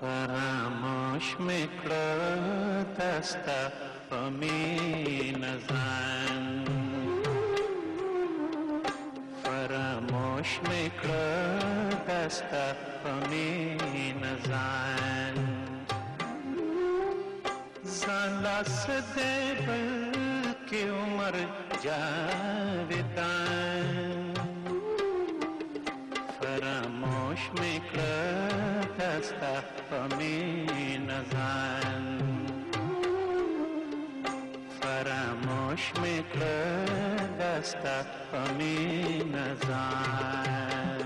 فراموش میکړه دستا په مینه ځان فراموش میکړه دستا په مینه ځان ځان لاس دې بلکې عمر جاویدان فراموش میکړه دستا په مینه ځان فراموش میکړه دستا په مینه ځان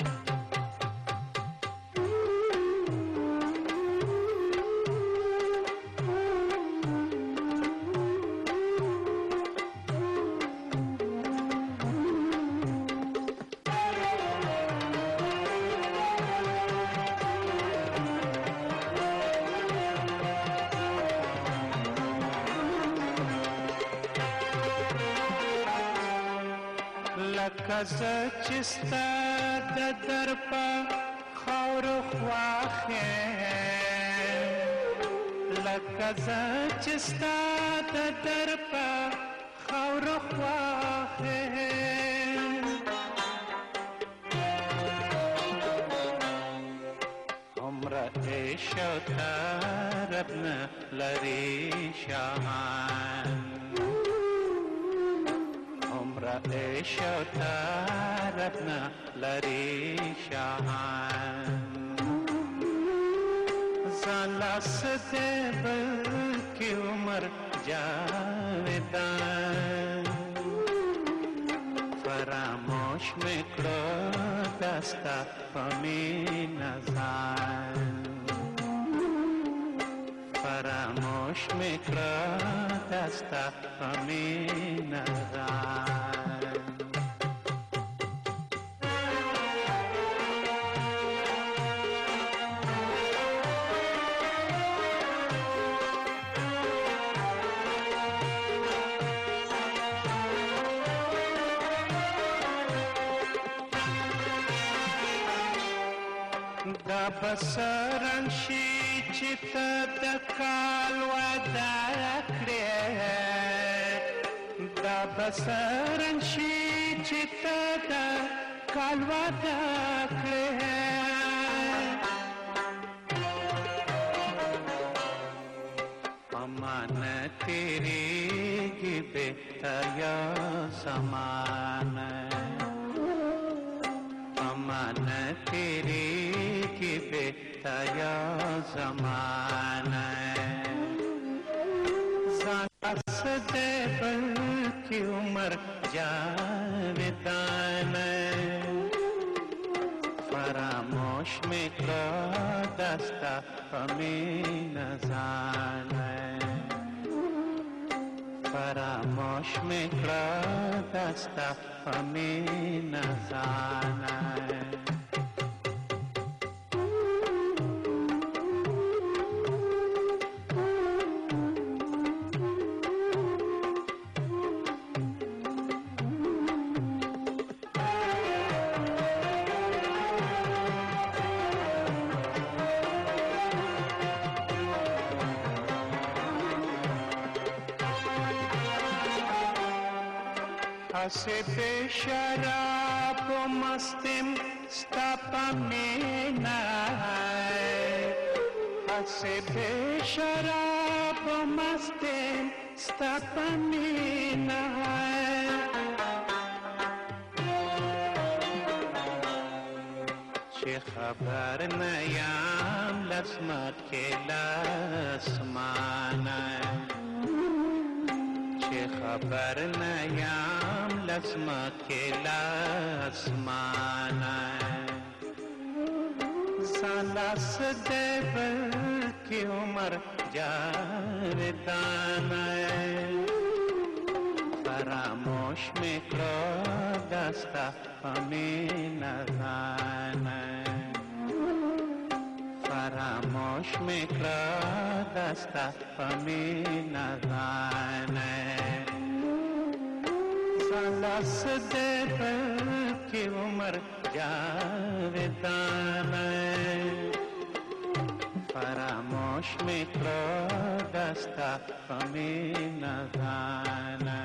لکه زه چې ستا د در په خاورو خواښ یم لکه زه چې ستا د در په خاورو خواښ یم هومره عیش او طرب نه لري شاهان عمره عیش او طرب نه لري شاهان ځان لاس دې بلکې عمر جاویدان فراموش میکړه دستا په مینه ځان فراموش میکړه دستا په مینه ځان دا بسرنګ شي چې ته د کال وعده کړې دا بسرنګ شي چې ته د کال وعده کړې امانه تیریږي بهتیا زمانه امانه تیریږي بهتیا زمانه ځان لاس دې بلکې عمر جاویدانه فراموش میکړه دستا په مینه ځانه فراموش میکړه دستا په مینه ځانه हसे बेशराब मस्तिम स्ता په مینه हसे बेशराब मस्तिम स्ता په مینه چې خبر نه یم لسمت کې لاسمانه چې خبر نه یم لسمت کې لاسمانه ځان لاس دې بلکې عمر جاویدانه فراموش میکړه دستا په مینه ځانه فراموش میکړه دستا په مینه ځانه ځان لاس دې بلکې عمر جاویدانه فراموش میکړه دستا غمې نازانه.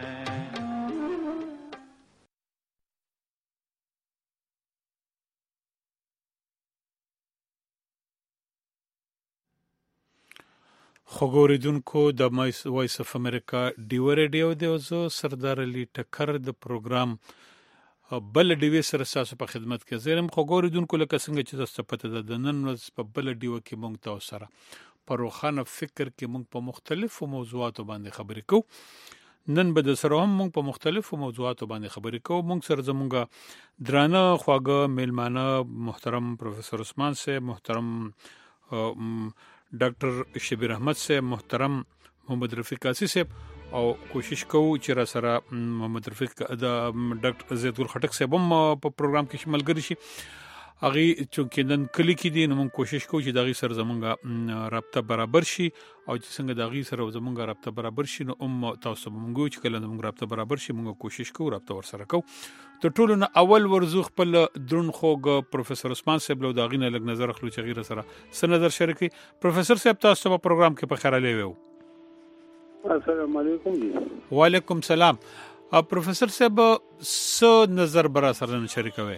خوګوریدونکو د وایس اف امریکا ډیو ریډیو دی او زه سردار علي ټکر د پروګرام بل ډیوی سره تاسو په خدمت کې زیرم. خوګوریدونکو لکه څنګه چې تاسو پته ده د نن ورځ په بل ډیو کې مونږ تاسو سره په روخانه فکر کې مونږ په مختلفو موضوعاتو باندې خبرې کوو. نن به د سره هم مونږ په مختلفو موضوعاتو باندې خبرې کوو. مونږ سره زمونږ درانه خواږه میلمانه محترم پروفیسور عثمان صاحب، محترم ډاکټر شبیر احمد صاحب، محترم محمد رفیق قاسی صاحب، او کوشش کوو چې را سره محمد رفیق د ډاکټر زید ګل خټک صاحب هم په پروګرام کې شامل ګرځي شي. هغه چې نن کلی کې دي نو موږ کوشش کوو چې دغه سره زمونږه رابطه برابر شي او چې څنګه دغه سره زمونږه رابطه برابر شي نو تاسو موږ چې کله زمونږه رابطه برابر شي موږ کوشش کوو رابطه ور سره کوو. ته ټولو نه اول ورزو خپل درون خوګ پروفیسور عثمان صاحب له داغینه لګ نظر خلو چې غیر سره س نظر شریکي. پروفیسور صاحب تاسو په پروګرام کې په خیر لې وو. السلام علیکم جی. وعلیکم سلام. پروفیسور صاحب س نظر برا سره شریکوي.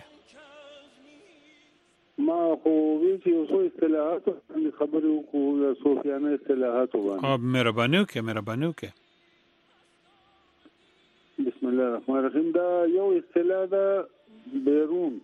ما خو وی چې اوسو اصطلاحات خبرو کو یا صوفیانه اصطلاحات وګڼم. مهرباني وکړئ. بسم الله الرحمن الرحیم. دا یو اصطلاح ده بیرون.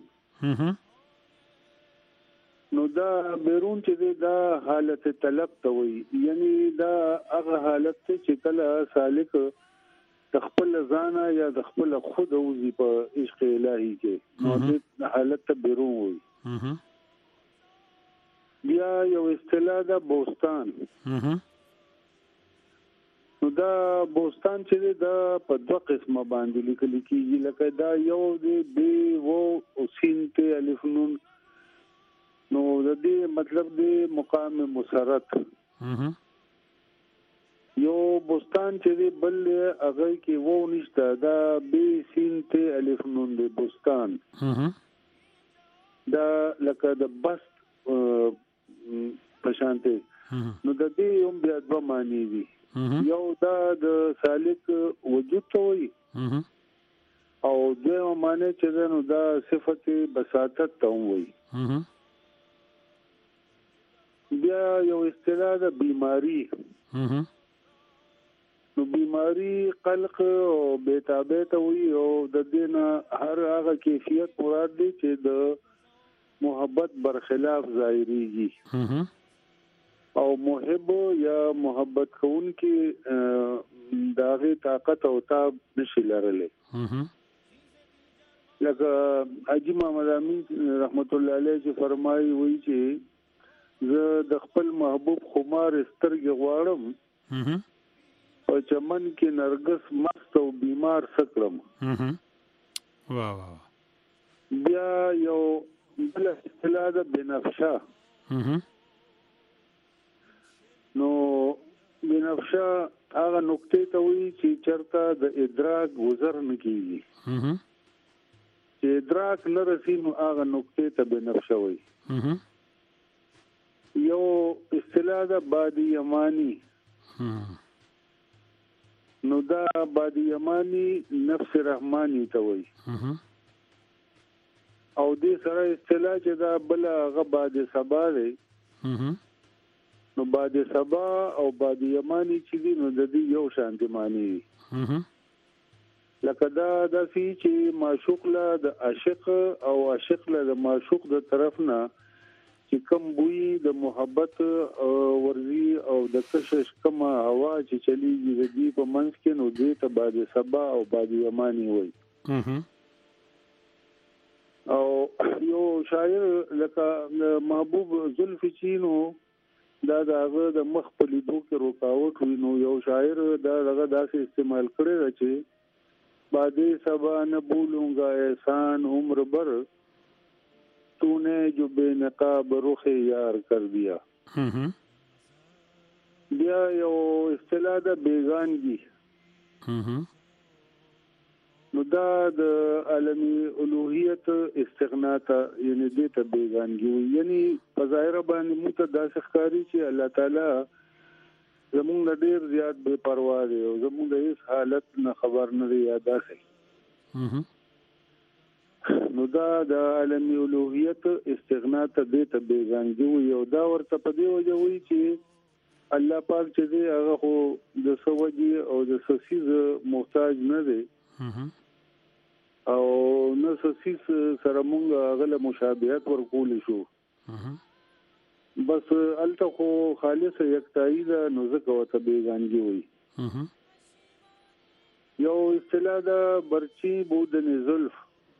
نو دا بیرون چې دا حالت طلب ته وي، یعنی دا هغه حالت چې کله سالک د خپل ځان یا د خپل خود اوزي په عشق الهي کې نو د حالت ته بیرون وي. بیا یو اصطلاح ده بوستان. نو دا بوستان چې دا په دوه قسمه باندې لیکل کېږي، لکه دا یو دی بی و او سین ته الف نون. نو د دې مطلب دی مقام مسرت. یو بوستان چې دی بل هغه کې و نشته، دا بی سین ته الف نون دی بوستان. دا لکه د بس پشانته. نو د دې هم بیا دوه معنی دي. یو دا د سالک وجود ته وي او دوه معنی چې نو دا صفت بساطت ته وي. بیا یو اصطلاح د بیماری. نو بیماری قلق او بیتابه ته وي او د دې نه هر هغه کیفیت مراد دی چې د محبت برخلاف ظاهریږي او محب یا محبت کون کې داغه طاقت او تاب نشي لرلې. لکه حاجی محمد امین رحمت الله علیه چې فرمایي وی چې زه د خپل محبوب خمار سترګې غواړم او چمن کې نرګس مست او بیمار سکرم. بیا یو بل اصطلاح ده بنفشه. نو بنفشه هغه نقطې ته وایي چې چرته د ادراک گذر نه کیږي، چې ادراک نه رسي نو هغه نقطې ته بنفشه وایي. یو اصطلاح ده بادی یمانی. نو دا بادی یمانی نفس رحمانی ته وایي او دې سره اصطلاح چې دا بل هغه باد صبا دی. نو باد صبا او باد یمانی چې دي نو د دې یو شان دي معنی. لکه دا د فی چې معشوق له د عاشق او عاشق له د معشوق د طرف نه چې کوم بوی د محبت ورزي او د کشش کوم هوا چې چلیږي د دې په منځ کې نو دې ته باد صبا او باد یمانی وایي. او یو شاعر لکه محبوب زلف چینو دا داغه د مخ په لیدو کې رکاوټ وي، نو یو شاعر دا دغه داسې استعمال کړی دی چې بادے صبا نہ بھولوں گا احسان عمر بھر تو نے جو بے نقاب رخ یار کر دیا. بیا یو اصطلاح ده بیگانگی. نو دا د عالمي الوهیت استغنا ته یعنی دې ته بیگانګي وي. یعنی په ظاهر باندې موږ ته داسې ښکاري چې الله تعالی زموږ نه ډېر زیات بے پروا دی او زموږ د هیڅ حالت نه خبر نه دی یا داسې. نو دا د عالمي الوهیت استغنا ته دې ته بیگانګي وي او دا ورته په دې وجه وي چې الله پاک چې دی هغه خو د سوجي او د سسیز محتاج نه دی او نو سسیز سره مونږ هغه مشابهت ورکول شو. بس الته خو خالص یکتایی ده نو ځکه ورته بیگانګي وي. یو اصطلاح ده برچی بودن زلف،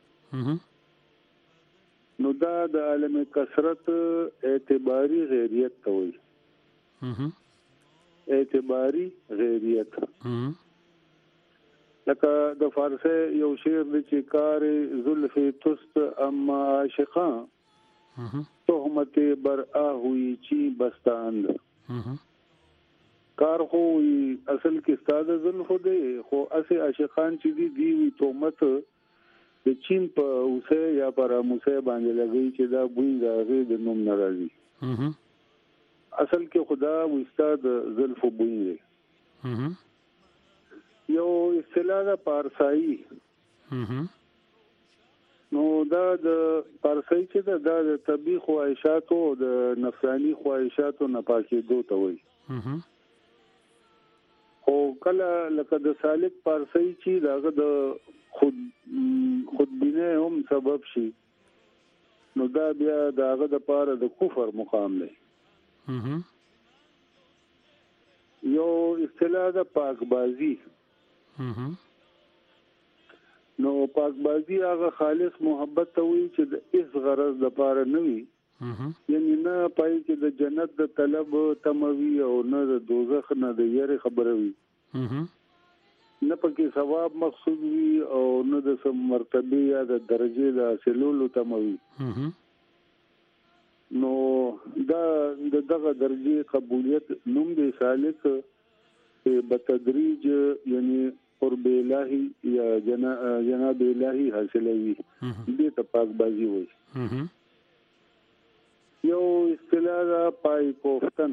نو دا د عالم کثرت اعتباری غیریت ته وایي. اعتباری غیریت لکه د فارسی یو شعر دی چې کار زلف تست اما عاشقان تهمت بر آهوی چی بستاند. کار خو اصل کې استاد زلف دی خو اسه عاشقان چې دی وی تهمت د چین په اوسه یا پر موسه باندې لګی چې دا بوی راغی د نوم ناراضي. اصل کې خدا و استاد زلف بوی دی. یو اصطلاح د پارسایی، نو دا د پارسایی چې دا د طبيعي خواهشاتو او د نفسانی خواهشاتو نه پاکېدو ته وایي. او کله لکه د سالک پارسایی چې داغه د خودبینه هم سبب شي نو دا بیا داغه د پاره د کفر مقام دی. یو اصطلاح د پاکبازی، نو پاکبازی هغه خالص محبت ته وایي چې د هیڅ غرض د پاره نه وي، یعنی نه پای کې د جنت د طلب تموي او نه د دوزخ نه د یری خبره وي، نه پکې ثواب مقصود وي او نه د سم مرتبه یا د درجه د حاصلولو تموي. نو دا دغه درجه قبولیت نوم دی سالک په تدریج یعنی قرب الهی یا جناب الهی حاصلوي، دې ته پاکبازی وایي. یو اصطلاح دا پای کوفتن،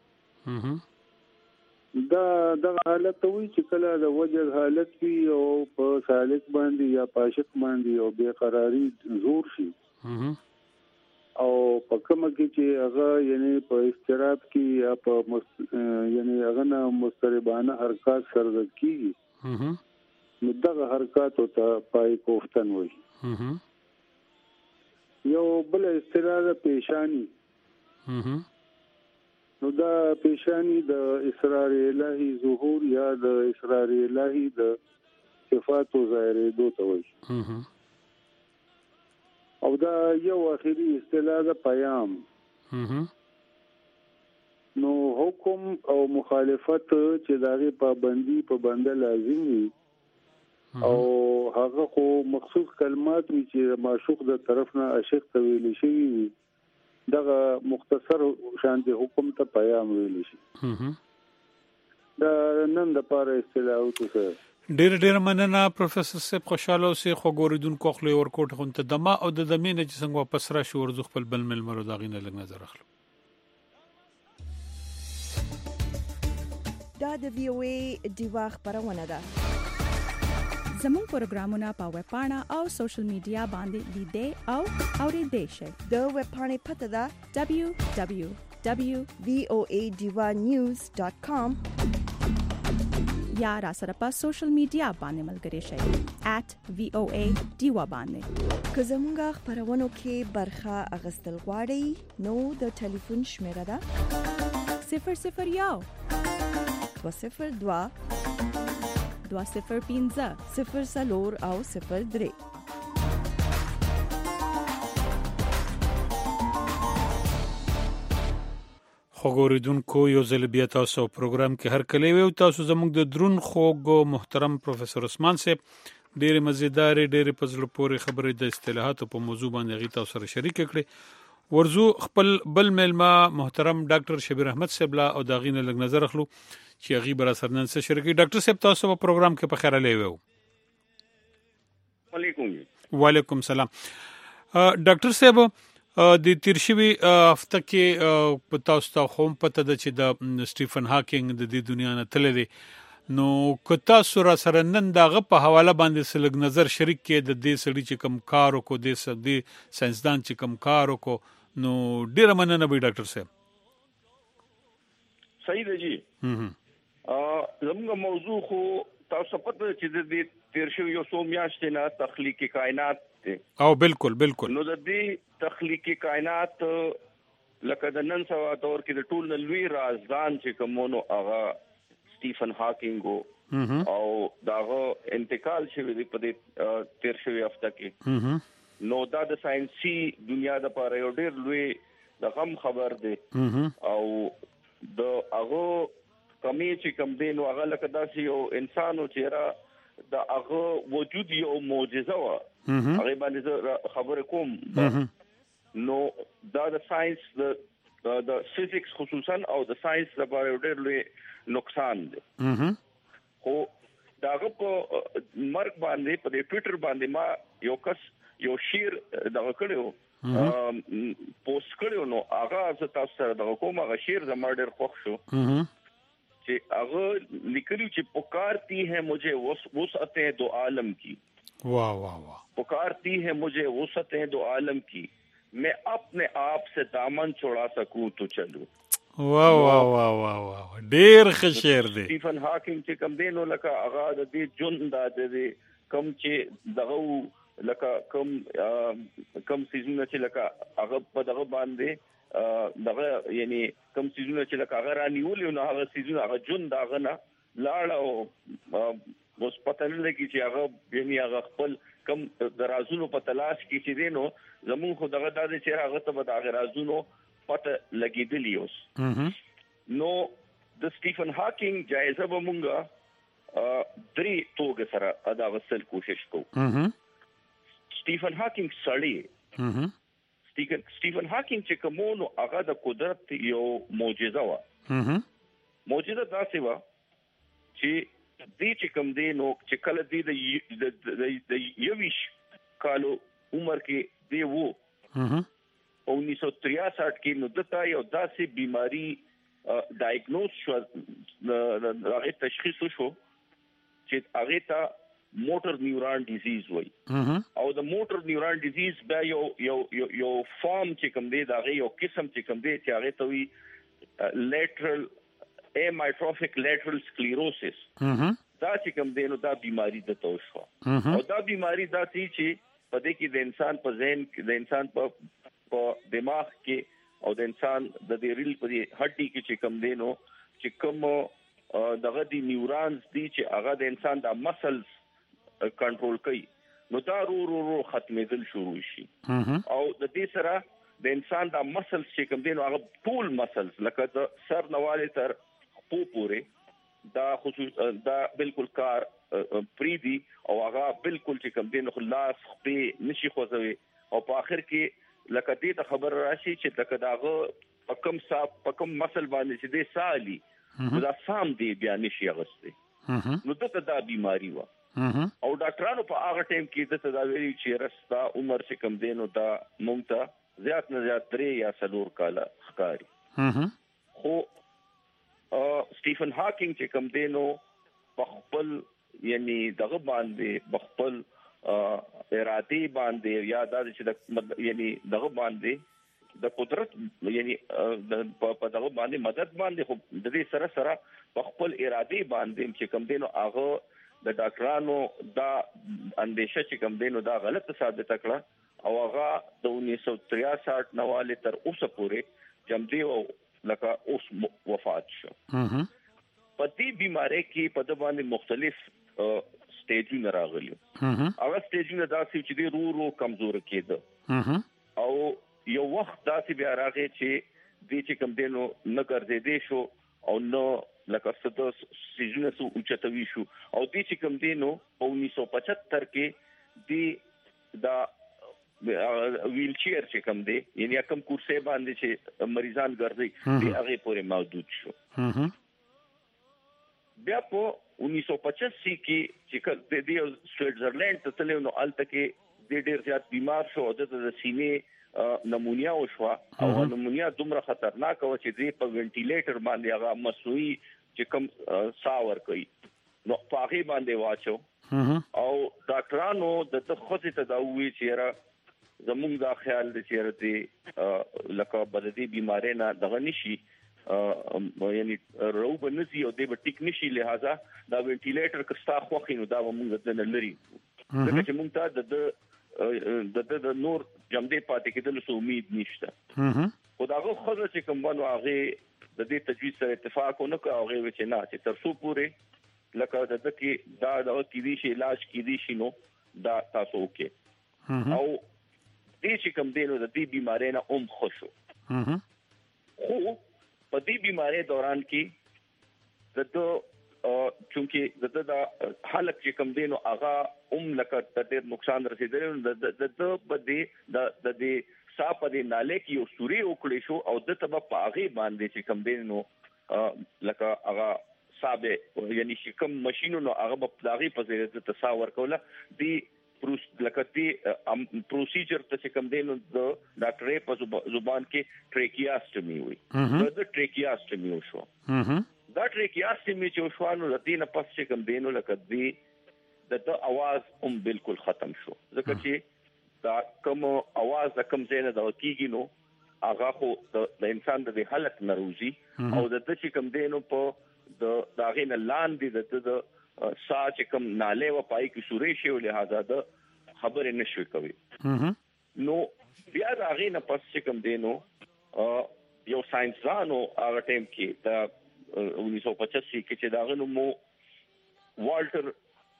دا حالت وی چې کله د وجه حالت وی او په سالک باندې یا پاشق باندې او بے قراری زور شي او په کومه کې چې هغه یعنی په استراحت کې یا په یعنی هغه نه مستربانه حرکات سره کیږي نو دغه حرکات ته پای کوفتن وایي. یو بل اصطلاح د پیشانی، نو دا پیشانی د اسرار الهی ظهور یا د اسرار الهی د صفات او ظاهرې دوته وایي. او دا یو اخیری اصطلاح د پیام، نو حکم او مخالفت چې دغه پابندي په بنده لازم وي او هغه خو مخصوص کلمات وي چې معشوق د طرف نه عاشق ته ویل شي وي، دغه مختصر شان دي حکم ته پیام ویل شي. دا نن د پاره اصطلاحات سره ډېر مننه پروفیسور صاحب، خوشاله اوسئ. خو ګوریدونکو خپل ورکوټ خونته دما او د دمینه چې څنګه واپس را شو ورزخ خپل بل مل مرو داغینه لګ نظر اخلو. دا د وی او ای دیوا خبرونه ده. زموږ پروګرامونه په ویب پاڼه او سوشل میډیا باندې لیدئ او اوریدئ شئ. د ویب پاڼې پته ده www.voadivanews.com یا را سره په سوشل میډیا باندې ملګري شئ @voa diva باندې. که زموږ خبرونو کې برخه اغستل غواړئ نو د ټلیفون شمیره ده 001 202 205 04 او 03. خوګوریدونکو یو ځل بیا تاسو پروګرام کې هر کله وي تاسو زموږ د درون خوګ محترم پروفیسور عثمان صاحب ډېر مزیدار ډېر پزړه پورې خبرې د اصطلاحاتو په موضوع باندې غي تاسو سره شریک کړي. ورزو خپل بل ملما محترم ډاکټر شبیر احمد صاحب لا او داغینه لګ نظر اخلو چې غي بر سرنن سره شریک. ډاکټر صاحب تاسو په پروګرام کې په خیر لې وو. وعلیکم سلام. ډاکټر صاحب د تیرشوي هفته کې په تاسو ته هم پته ده چې د سټیفن هاکینګ د دې دنیا نه تللی دی، نو کتا سره سره نن داغه په حواله باندې سلګ نظر شریک کې د دې سړي چې کم کار وکړو، د ساينسدان چې کم کار وکړو، نو ډیره مننه به ډاکټر صاحب. صحیح دی جی. زموږ موضوع خو تاسو پته چې د دې تیرشوي یو څو میاشتې نه تخلیقي کائنات دی. او بالکل نو د دې تخلیقي کائنات لکه د نن سبا دور کې د ټول لوی رازدان چې کومونو هغه سټیفن هاکینګ او داغه انتقال شوی دی په دې تیرشوي هفته کې. نو دا د ساينسي دنیا د لپاره یو ډېر لوی د غم خبر دی. او د هغه کمی چې کوم دی نو هغه لکه داسې یو انسانو چې را د هغه وجود یو معجزه و، هغه باندې خبره کوم. نو دا د ساينس د فزیکس خصوصا او د ساينس لپاره ډېر لوی نقصان دی. خو داغه په مرګ باندې په ټوئیټر باندې ما یو کس یو شیر دغه کړو پوسټ کړو، نو هغه تاسو سره دغه کوم هغه شیر زما ډېر خوښ شو چې هغه لیکلو چې پکارتی ہے مجھے وسعتیں دو عالم کی. واہ واہ واہ. پکارتی ہے مجھے وسعتیں دو عالم کی، میں اپنے آپ سے دامن چھوڑا سکوں تو چلو. واہ واہ واہ واہ واہ، ډیر ښه شعر دی. سټیفن هاکینګ چې کوم دی نو لکه هغه د دې ژوند د کوم چې دغه لکه کوم سيزونه چې لکه هغه په دغه باندې دغه یعنی کوم سيزونه چې لکه هغه رانیول نو هغه سيزونه هغه ژوند دغه نه لاړ او اوس پته نه لګي چې هغه یعنی هغه خپل کم درازونو په تلاش کې چې دی نو زمون خو دغه د چې هغه ته به د غرازونو پته لګیدلی اوس. نو د سټیفن هاکینګ جایزه به مونږه درې توګه سره ادا غسل کوشش کوو. سټیفن هاکینګ سړی سټیفن هاکینګ چې کومو هغه د قدرت یو معجزه و. معجزه داسې و چې دې چې کوم دی نو چې کله دې د 21 کالو عمر کې دی وو 1963 کې نو دته یو داسې بیماری ډایګنوز شو، هغه تشخیص شو چې هغه ته موټر نیورون ډیزیز وایي. او د موټر نیورون ډیزیز بیا یو فارم چې کوم دی دا یو قسم چې کوم دی چې هغه ته وی لیټرل امایټروفیک لیټرل سکلیروسس. دا چې کوم دی نو دا بیماری د توشو او دا بیماری دا چې په دې کې د انسان په ذهن کې د انسان په دماغ کې او د انسان د دې ریل په هډي کې چې کوم دی نو چې کوم دغه دی نیورونز دي چې هغه د انسان د مسلز کنټرول کوي نو دا رو ختمېدل شروع شي. او د دې سره د انسان د مسلز چې کوم دی نو هغه ټول مسلز لکه د سر نواله تر خپو پورې دا خصوص دا بالکل کار پریدي او هغه بالکل چې کوم دی نو خلاص خپې نشي خوځوي او په اخر کې لکه دې ته خبر راشي چې لکه داغه په کوم مسل باندې چې دې سالي دا سام دی بیا نشي غسته. نو دته دا بیماری و او ډاکټرانو په هغه ټیم کې دته دا ویلي چې رستا عمر چې کم دینو دا مونږ ته زیات نه زیات 3 یا 4 کال ښکاری. خو سټیفن هاکینګ چې کم دینو په خپل یعنی دغه باندې بخپل ارادي باندې یا د چې یعنی دغه باندې د قدرت یعنی په دغه باندې مدد باندې خو د دې سره سره په خپل ارادي باندې چې کم دینو هغه د ډاکټرانو دا اندیشه چې کم دینو دا غلط ثابت کړه او هغه د 1963 نواله تر اوسه پورې جمدی او لکه اوس وفات شو. په دې بیماری کې په د باندې مختلف سټیجونه راغلي. هغه سټیجونه داسې چې د رو کمزور کېده او یو وخت داسې بیا راغی چې دې چې کم دینو نه ګرځېدې شو او نو لکه ستاسو سيزونه سو اوچتوي شو او دې چې کم دینو په 1975 کې دی دا ویل چیر چې کم دی یعنی کوم کورسې باندې چې مریضان ګرځي دی هغه پورې محدود شو. بیا په 1985 کې چې د سویټزرلند ته تلو نو الته کې د ډیر زیات بیمار شو د سینې نمونیا وشو او نمونیا دومره خطرناک و چې د په وینټیلیټر باندې هغه مصنوعي چې کوم ساور کوي نو پاغي باندې واچو او ډاکټرانو د تخصصي تداوی چیرې زموږ دا خیال دي چې لکه بددي بیماری نه دغه نشي یعنی روب نزي او د ټیکنیشي لہذا دا وینټیلیټر کستا خوخي نو دا موږ د نلري دغه چې موږ ته د نور جمدې پاتې کېدل سو امید نشته خداغه خو چې کوم باندې هغه د دې تجویز سره اتفاق ونه کوي هغه چې نه چې تر څو پورې لکه د دې دا د کیدی شي علاج کیدی شي نو دا تاسو کې او دې چې کوم دینو د دې بیماری نه خوشو خو په دې بیماری دوران کې د چونکی د حالت چې کوم دینو هغه لکه د ډېر نقصان رسیدل د بده د دې صاحب د نالې کې یو سوري وکړې شو او د تبه پاغي باندې چې کوم دینو لکه هغه صاحب یعنی چې کوم ماشينونو هغه په داغي په ځای د تصور کوله دی لکه دی پروسیجر ته کوم دینو د ډاکټرې په زبان کې ټریکیاستمي وي د ټریکیاستمي وشو دا ټریکیاستمي چې وشو نو د دې نه پس چې کوم دینو لکه دی د اواز بالکل ختم شو ځکه چې دا کوم اواز د کوم ځای نه د کیږي نو هغه خو د انسان د حالت ناروزي او د چې کوم دینو په د داغه نه لاندې د ساچ کوم ناله و پای کې سورې شي او لہذا د خبر نشوي کوي نو بیا داغه نه پس چې کوم دینو یو ساينسدانو هغه ټیم کې د 1985 کې چې داغه نو والټر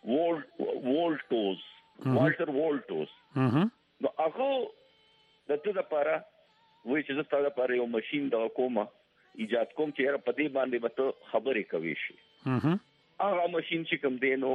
وولټوز نو هغه د دې لپاره وایي چې زه ستاسو لپاره یو ماشين دا کومه ایجاد کوم چې په دې باندې به ته خبرې کوي شي هغه ماشين چې کوم دینو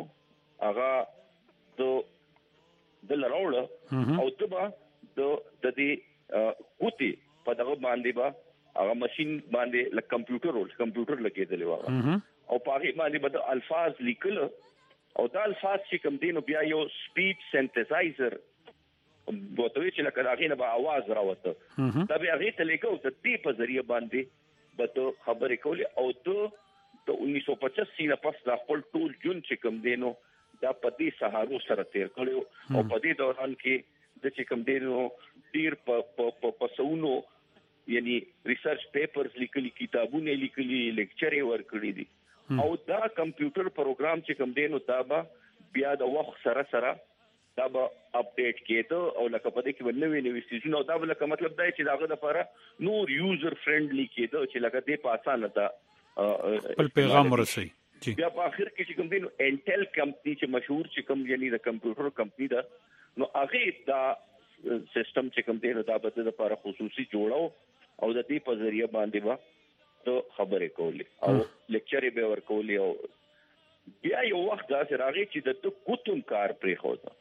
هغه د لراوړه او تبا د دې کوتي په دغه باندې به هغه ماشين باندې ل کمپیوټر لګېدلی و او په هغه باندې به الفاظ لیکل او دا الفاظ چې کوم دینو بیا یو سپیچ سنتسایزر بوتوي چې لکه هغه نه به आवाज راوته دا به هغه ته لیکو ته دې په ذریعہ باندې به خبرې کولې او د 1985 نه پس د خپل ټول جون چې کوم دینو دا په دې سهارو سره تیر کړو او په دې دوران کې د چې کوم دینو ډیر په سونو یعنی ریسرچ پیپرز لیکلي کتابونه لیکلي لیکچرې ورکړي دي او دا کمپیوټر پروګرام چې کوم دینو دا بیا د وخت سره دا به اپډیټ کېده او لکه په دې کې نوې سيزونه دا لکه مطلب دا چې داغه لپاره نور یوزر فرندلی کېده چې لکه دې په اسانه دا خپل پیغام ورسي بیا په اخر کې چې کوم دین انټل کمپنی چې مشهور چې کوم یعنی د کمپیوټر کمپنی دا نو هغه دا سیستم چې کوم دین دا به د لپاره خصوصي جوړاو او د دې په ذریعہ باندې وا ته خبرې کولې او لیکچرې به ورکولې او بیا یو وخت دا راغی چې د کوتم کار پرې خوده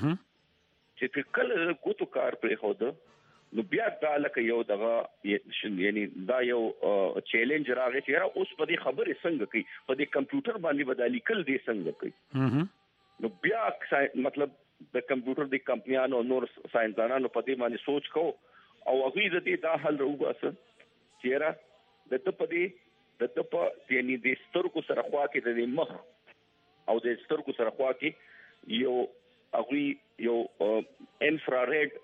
چې کله کوتو کار پرې خوده نو بیا دا لکه یو دغه یعنی دا یو چیلنج راغی چې اوس په دې خبرې څنګه کوي په دې کمپیوټر باندې بدالي کل دې څنګه کوي نو بیا مطلب د کمپیوټر د کمپنیانو نور ساينسدانانو په دې باندې سوچ کو او هغه دې دا حل راوباسه چې د ته په دې د په یعنی د سترګو سره خوا کې د مخ او د سترګو سره خوا کې یو هغه یو انفراریډ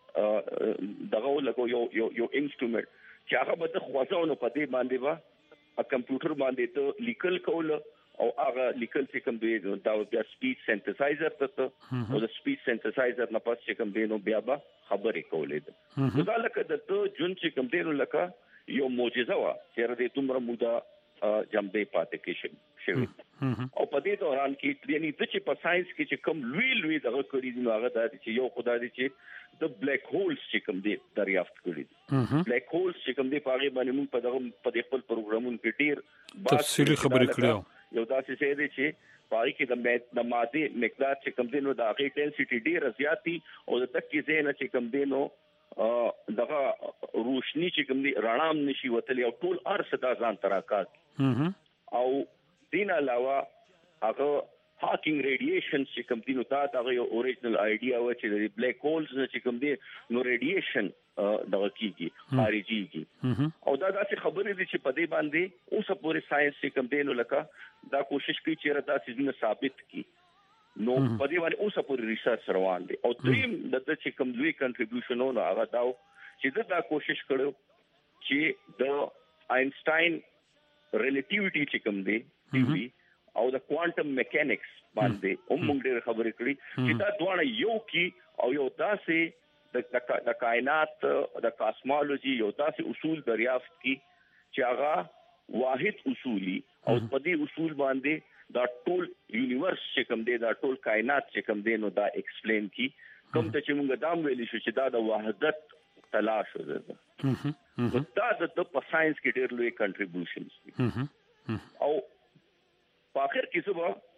دغه لګو یو انسټرومنت چې هغه به د خوځاونو په دې باندې وا کمپیوټر باندې ته لیکل کول او هغه لیکل چې کوم دی دا بیا سپیچ سنتسایزر ته او د سپیچ سنتسایزر نه پس چې کوم دی نو بیا به خبرې کولې دا لکه د جون چې کوم دی نو لکه یو معجزه وا چې د تومره مودا جمدې پاتې کې شوی او په دې دوران کې یعنی د چې په ساينس کې چې کوم لوی دغه کړی دی هغه دا چې یو خدای دی چې د بلیک هولز چې کوم دی دریافت کړی دي بلیک هولز چې کوم دی په هغه باندې موږ په دغه خپل پروګرامونو کې ډیر تفصیلی خبرې کړو یو داسې څه دی چې پای کې د ماده مقدار چې کوم دی نو د هغه ډنسټي ډیر زیاتی او د تک کې زینه چې کوم دی نو دغه روشنی چې کوم دی رڼام نشي وتلی او ټول ارسه دا ځان تراکات او دین علاوه هغه هاکینګ ریډیشن چې کوم دي نو دا هغه یو اوریجنل آیډیا و چې د بلیک هولز نه چې کوم دي نو ریډیشن دغه کیږي خارجيږي او دا داسې خبرې دي چې په دې باندې اوس پورې ساينس چې کوم دي نو لکه دا کوشش کوي چې دا څه ثابت کړي نو په دې باندې اوس پورې ریسرچ روان دي او دریم د چې کوم دوی کنټریبیوشنونه هغه دا چې دا کوشش کړو چې د آینسټاین ریلیټیویټي چې کوم دي او د کوانټم میکانکس باندې موږ ډېر خبرې کړې چې دا دواړه یو کی او یو داسې د کائنات د کاسمولوژي یو داسې اصول دریافت کی چې هغه واحد اصولي او په دې اصول باندې دا ټول یونیورس چې کوم دی دا ټول کائنات چې کوم دی نو دا ایکسپلین کی کوم ته چې موږ دام ویلی شو چې دا د وحدت تلاش وزده دا د په ساينس کې ډېر لوی کنټریبیوشنز دي او په اخر کې څه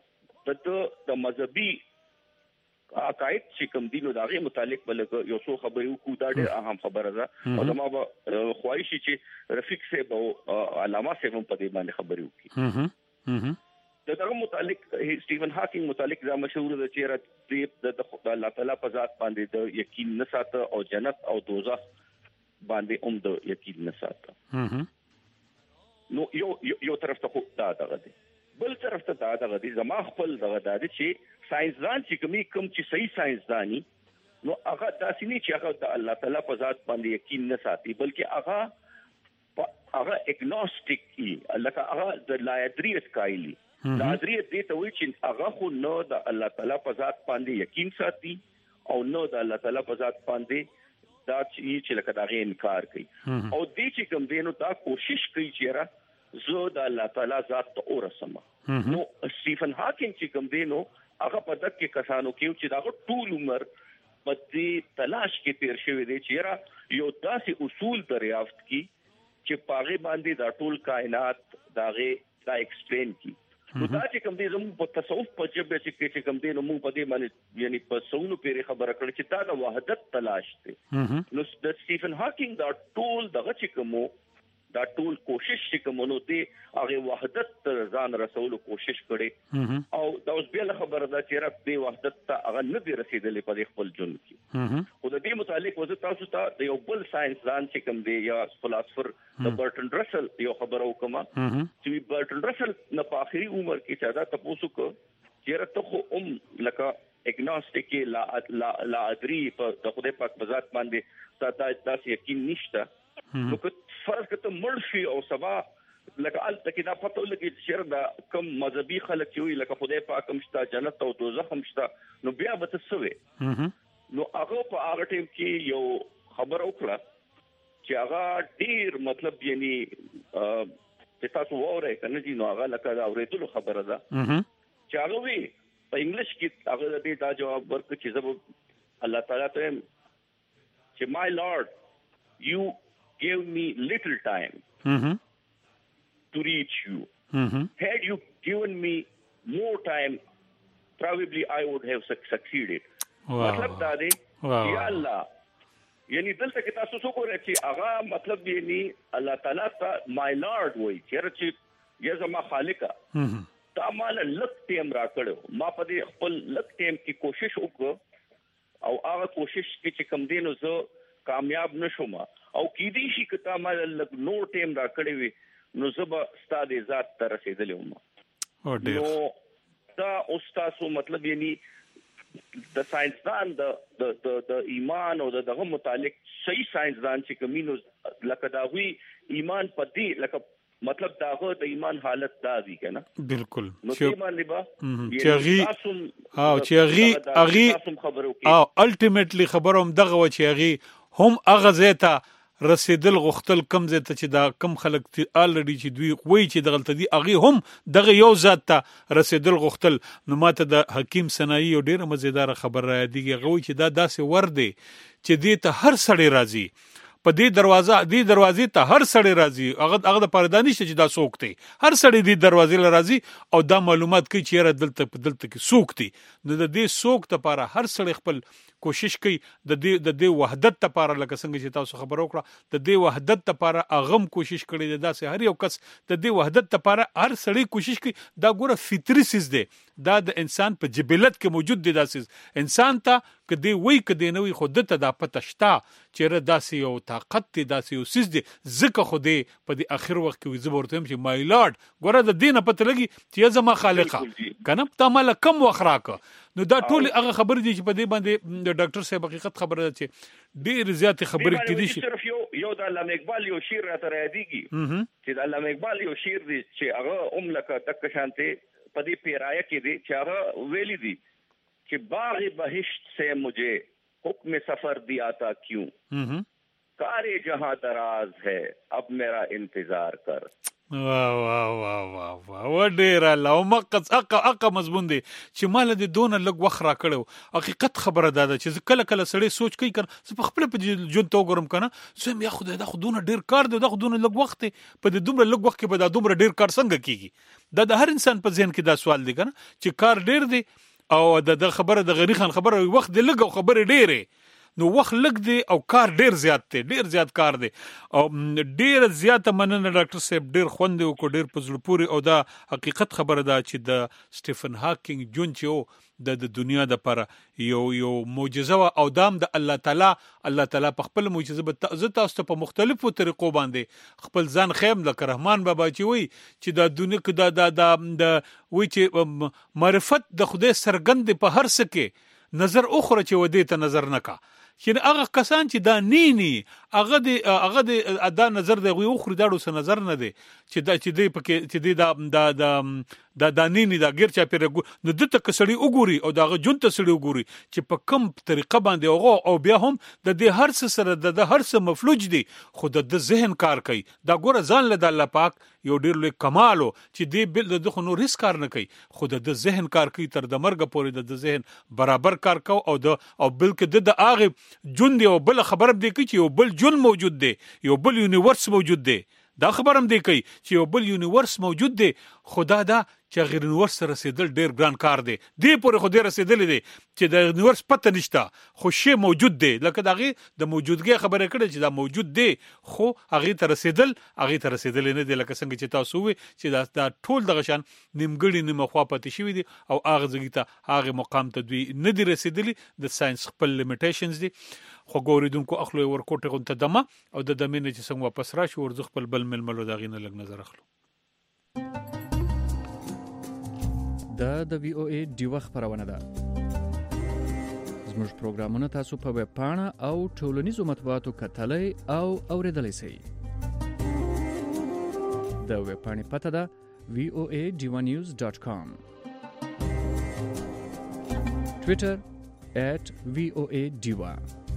د مذهبي عقاید چې کوم دي نو داغه متعلق بلکې یو څو خبرې وکړو دا ډېر اهم خبره ده او زما به خواهش چې رفیق صاحب او علامه صاحب په دې باندې خبرې وکړي دغه متعلق سټیفن هاکینګ متعلق دا مشهور ده چې د الله تعالی په ذات باندې د یقین نه ساته او جنت او دوزخ باندې د یقین نه ساته نو یو طرف ته دا دغه دی بل طرف ته دا دغه دی زما خپل دغه دی چې ساينسدان چې کوم چې صحیح ساينسداني نو هغه داسې نه چې هغه د الله تعالی په ذات باندې یقین نه ساتي بلکې هغه اګنوستیک ای لکه هغه د لایدریت کایلی لایدریت دې ته وایي چې هغه خو نو د الله تعالی په ذات باندې یقین ساتي او نو د الله تعالی په ذات باندې دا چې لکه دا غي انکار کوي او دې چې کوم دینو دا کوشش کوي چې را زه د الله تعالی ذات ته ورسم نو سټیفن هاکینګ چې کوم دینو هغه په دغه کسانو کې چې دا ټول عمر په دې تلاش کې تیر شوی دی چې را یو داسې اصول دریافت کی چې پاغه باندې دا ټول کائنات دا ایکسپلین کی نو دا چې کوم دې زموږ په تصوف په جبه چې کوم دې نو موږ په دې باندې یعنی په سونو پیری خبره کړې چې دا د وحدت تلاش دی نو د سټیفن هاکینګ دا ټول دغه چې کوم دا ټول کوشش چې کوم نو دی هغه وحدت تر ځان رسولو کوشش کړي او دا اوس بیا خبره ده چې رب دې وحدت ته هغه نه دی رسیدلې په خپل ژوند کې خو د دې متعلق وزه تاسو ته د یو بل ساينسدان چې کوم دی یا فلسفر د برټن رسل یو خبره وکما چې برټن رسل نه په اخري عمر کې چې دا تاسو کو چې رته خو لکه اګنوستیک لا ادري په خدای پاک بذات باندې تاسو یقین نشته نو که فرض کته مرشي او سبا لکه الته کې دا پته لګي چې دا کم مذهبي خلک چې وي لکه خدای پاک هم شته جنت او دوزخ هم شته نو بیا به څه وي نو هغه په هغه ټیم کې یو خبر وکړه چې هغه ډیر مطلب یعنی چې تاسو وره کنه چې نو هغه لکه دا اورېدلو خبره ده چې هغه وی په انګلیش کې هغه دې دا جواب ورکړ چې زه الله تعالی ته چې my lord you gave me little time to reach you. Had you given me more time, probably I would have succeeded. मतलब دا دی یا الله یعنی دلته کې تاسو څه کوئ چې هغه مطلب یعنی الله تعالی ته my lord وایي چې یا زما خالقا تا مال لک ټیم را کړو ما په دې خپل لک ټیم کې کوشش وکړ او هغه کوشش کې چې کم دینو زه کامیاب نشوم او کې دې شي کته مال لک نو ټیم را کړی وي نو زبا استاد ذات تر رسیدلم نو دا استاد مطلب یعنی د ساينسدان د ایمان او دغه متعلق صحیح ساينسدان چې کمینو لکه دا وی ایمان پدې لکه مطلب داغه د ایمان حالت دا دی کنه بالکل چې الټیمیټلی خبروم دغه و چې هم هغه زیته رسیدل غختل کم زیته چې دا کم خلک الریډي چې دوی وایي چې دغلت دي هغه هم دغه یو ذات ته رسیدل غختل نو ماته د حکیم سنایی یو ډیره مزیدار خبر را دیږي غوي چې دا داسې ور دی چې دې ته هر سړی راځي په دې دروازې ته هر سړی راځي هغه د پردانی چې دا سوکتي هر سړی دې دروازې لراځي او دا معلومات کوي چې را دلته کې سوکتي نو د دې سوکت لپاره هر سړی خپل کوشش کوي د دې وحدت لپاره لکه څنګه چې تاسو خبرو کړه د دې وحدت لپاره اغم کوشش کړي د داسې هر یو کس د دې وحدت لپاره هر سړی کوشش کوي دا ګوره فطری سیز دی دا د انسان په جبلت کې موجود دی دا سیز انسان ته کدی وای کدی نه وي خود ته دا پته شتا چې داسې یو طاقت دی داسې یو سیز دی ځکه خو دی په دې اخر وخت کې زبورتم چې مای لارد ګوره د دینه پته لګي چې زما خالقه کنه ته مال کم وخراکه نو دا ټول هغه خبر دي چې په دې باندې د ډاکټر صاحب حقیقت خبره ده چې ډیر زیات خبرې کړي شي صرف یو د علامه اقبال یو شعر راته راځيږي چې د علامه اقبال یو شعر دی چې هغه لکه تک شانته په دې پیرايه کې دی چې هغه ویلي دي कि बाग़ बहिश्त से मुझे हुक्म सफर दिया था क्यों कारे जहां दराज है अब मेरा इंतजार कर واو واو واو واو واو ډیر الله مقص اقا مضمون دي چې مال دي دون لګ وخرا کړو حقیقت خبره ده چې کله کله سړی سوچ کوي کړه زه په خپل په جون تو ګرم کنه سم یا خدای دا خودونه ډیر کار دی دا خودونه لګ وخت په دې دومره لګ وخت کې به دا دومره ډیر کار څنګه کیږي دا د هر انسان په ذهن کې دا سوال دی کنه چې کار ډیر دی او د خبره د غنی خان خبره وخت دی لګ او خبره ډیره نو وخت لګ دی او کار ډیر زیات دی ډیر زیات کار دی او ډیر زیات مننه ډاکټر صاحب ډیر خوند او کو ډیر پزړ پوری او دا حقیقت خبره ده چې د سټیفن هاکینګ جون چې د دنیا د پر یو معجزه او دام د الله تعالی په خپل معجزه به تاسو په مختلفو طریقو باندې خپل ځان خیم لکه رحمان بابا چې وای چې د دنیا کې د وای چې معرفت د خدای سرګند په هر څه کې نظر اخره چې ودی ته نظر نکا چې هغه کسان چې دا نینی هغه د ادا نظر دی غوي اخري داړو سره نظر نه دی چې دی پکې چې دی دا نینی دا غیر چا پیر نو دته کسړی وګوري او داغه جون ته سړی وګوري چې په کم طریقه باندې هغه او بیا هم د دې هر څه سره د هر څه مفلوج دی خو د ذهن کار کوي دا ګوره ځان له الله پاک یو ډیر لوی کمالو چې دی بل د خو نو ریس کار نه کوي خو د ذهن کار کوي تر د مرګ پورې د ذهن برابر کار کو او بلکې د هغه جون دی او بل خبر دی چې یو بل جون موجود دی یو بل یونیورس موجود دی دا خبرم دی کوي چې یو بل یونیورس موجود دی خدا دا چې غیر یونیورس رسیدل ډیر ګران کار دی پورې خو دې رسیدل دي چې د یونیورس پته نشته خو شی موجود دی لکه دغه د موجودګي خبره کړي چې دا موجود دی خو هغه ته رسیدل نه دی لکه څنګه چې تاسو وي چې دا ټول دغه شان نیمګړي نیمه خوا پاتې شوی دي او هغه ځګی ته هغه مقام ته دوی نه دی رسیدلی د ساينس خپل لیمیټیشنز دي خو ګوریدونکو اخلو ورکوټه غونته دمه او د دمینه چې څنګه واپس راشي ورځ خپل بل ململو داغې نه لګ نظر اخلو د وی او ای ډیوه خبرونه ده زموږ پروګرامونه تاسو په ویب پاڼه او ټولنیزو مطبوعاتو کتلای او اوریدلای شئ د ویب پاڼې پته ده voanews.com Twitter @voadiva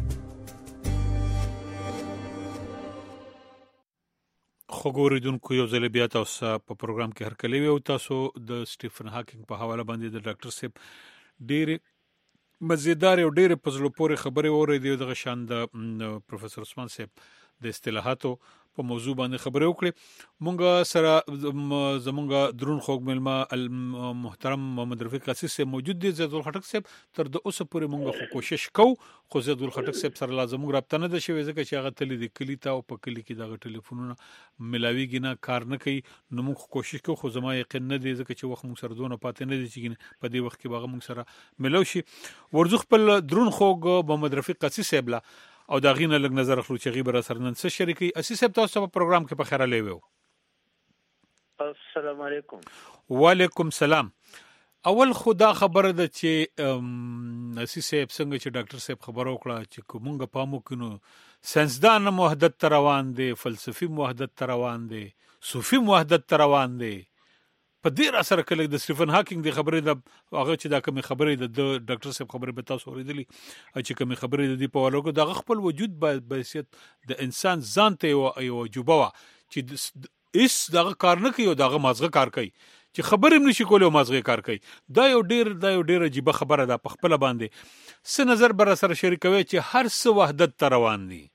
خو ګوریدونکو یو ځل بیا تاسو په پروګرام کې هر کله وي تاسو د سټیفن هاکینګ په حواله باندې د ډاکټر صاحب ډېر مزیدار او ډېر پزړو پورې خبرې اورېدې د شان د پروفیسور عثمان صاحب د اصطلاحاتو په موضوع باندې خبرې وکړې مونږ سره زمونږ درون خوږ ملما محترم محمد رفیق قاسم صاحب موجود دي زیدول خټک صاحب تر د اوسه پورې مونږ کوشش کوو خو زیدول خټک صاحب سره لازم رابطه نه ده شوې ځکه چې هغه تل د کلی ته او په کلی کې دغه ټلیفونونه ملاویږي نه کار نه کوي نو مونږ کوشش کوو خو زما یقین نه دی ځکه چې وخت مونږ سره دونه پاتې نه دي چې په دې وخت کې باغ مونږ سره ملو شي ورزخ خپل درون خوږ محمد رفیق قاسم صاحب لا او دا غینه لګ نظر اخلو چې غیبر سره نن څه شریکي اسی صاحب تاسو په پروګرام کې په خیره لیوو السلام علیکم وعلیکم سلام اول خدا خبره ده چې اسی صاحب څنګه چې ډاکټر صاحب خبرو کړه چې کومه پامو کینو ساينسدان وحدت روان دي فلسفي وحدت روان دي صوفي وحدت روان دي په ډیر اثر کله د سټیفن هاکینګ د خبرې د هغه چې دا کوم خبرې د ډاکټر صاحب خبرې به تاسو اوریدلی چې کوم خبرې د په والو د خپل وجود په حیثیت د انسان ځان ته یو جوبه چې اس دغه کار نه کوي او دغه مازغه کار کوي چې خبرې نشي کولای او مازغه کار کوي دا یو ډیر عجیب خبره ده په خپل باندې څه نظر بر سره شریکوي چې هر څه وحدت روان دي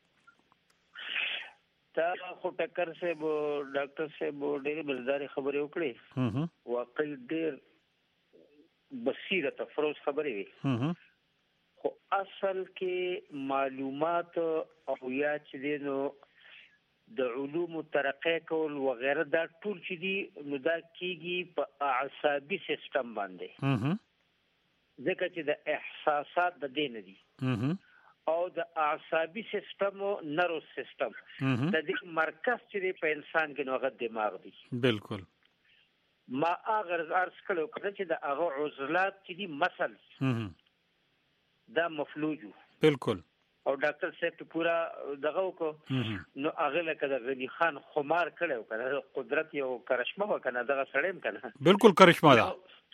تا خو ټکر صاحب ډاکټر صاحب ډېر مزدار خبرې وکړې واقعي ډېر بصیرت افروز خبرې وي خو اصل کې معلومات او یا چې دینو د علوم ترقی کول و غیره دا ټول چې دي نو دا کیږي په اعصابي سیستم باندې ځکه چې د احساسات د دین دي او د اعصابي سیستم او نرو سیستم د دې مرکز چې په انسان کې نو غو دماغ دی. بالکل ما اگر ارز کړو چې د هغه عضلات چې دي مثل دا مفلوجو بالکل او ډاکټر صاحب پورا دغه وکړو نو هغه لکه د غنی خان خمار کړو کنه قدرت یو کرشمه وکنه دغه سړیم کنه بالکل کرشمه ده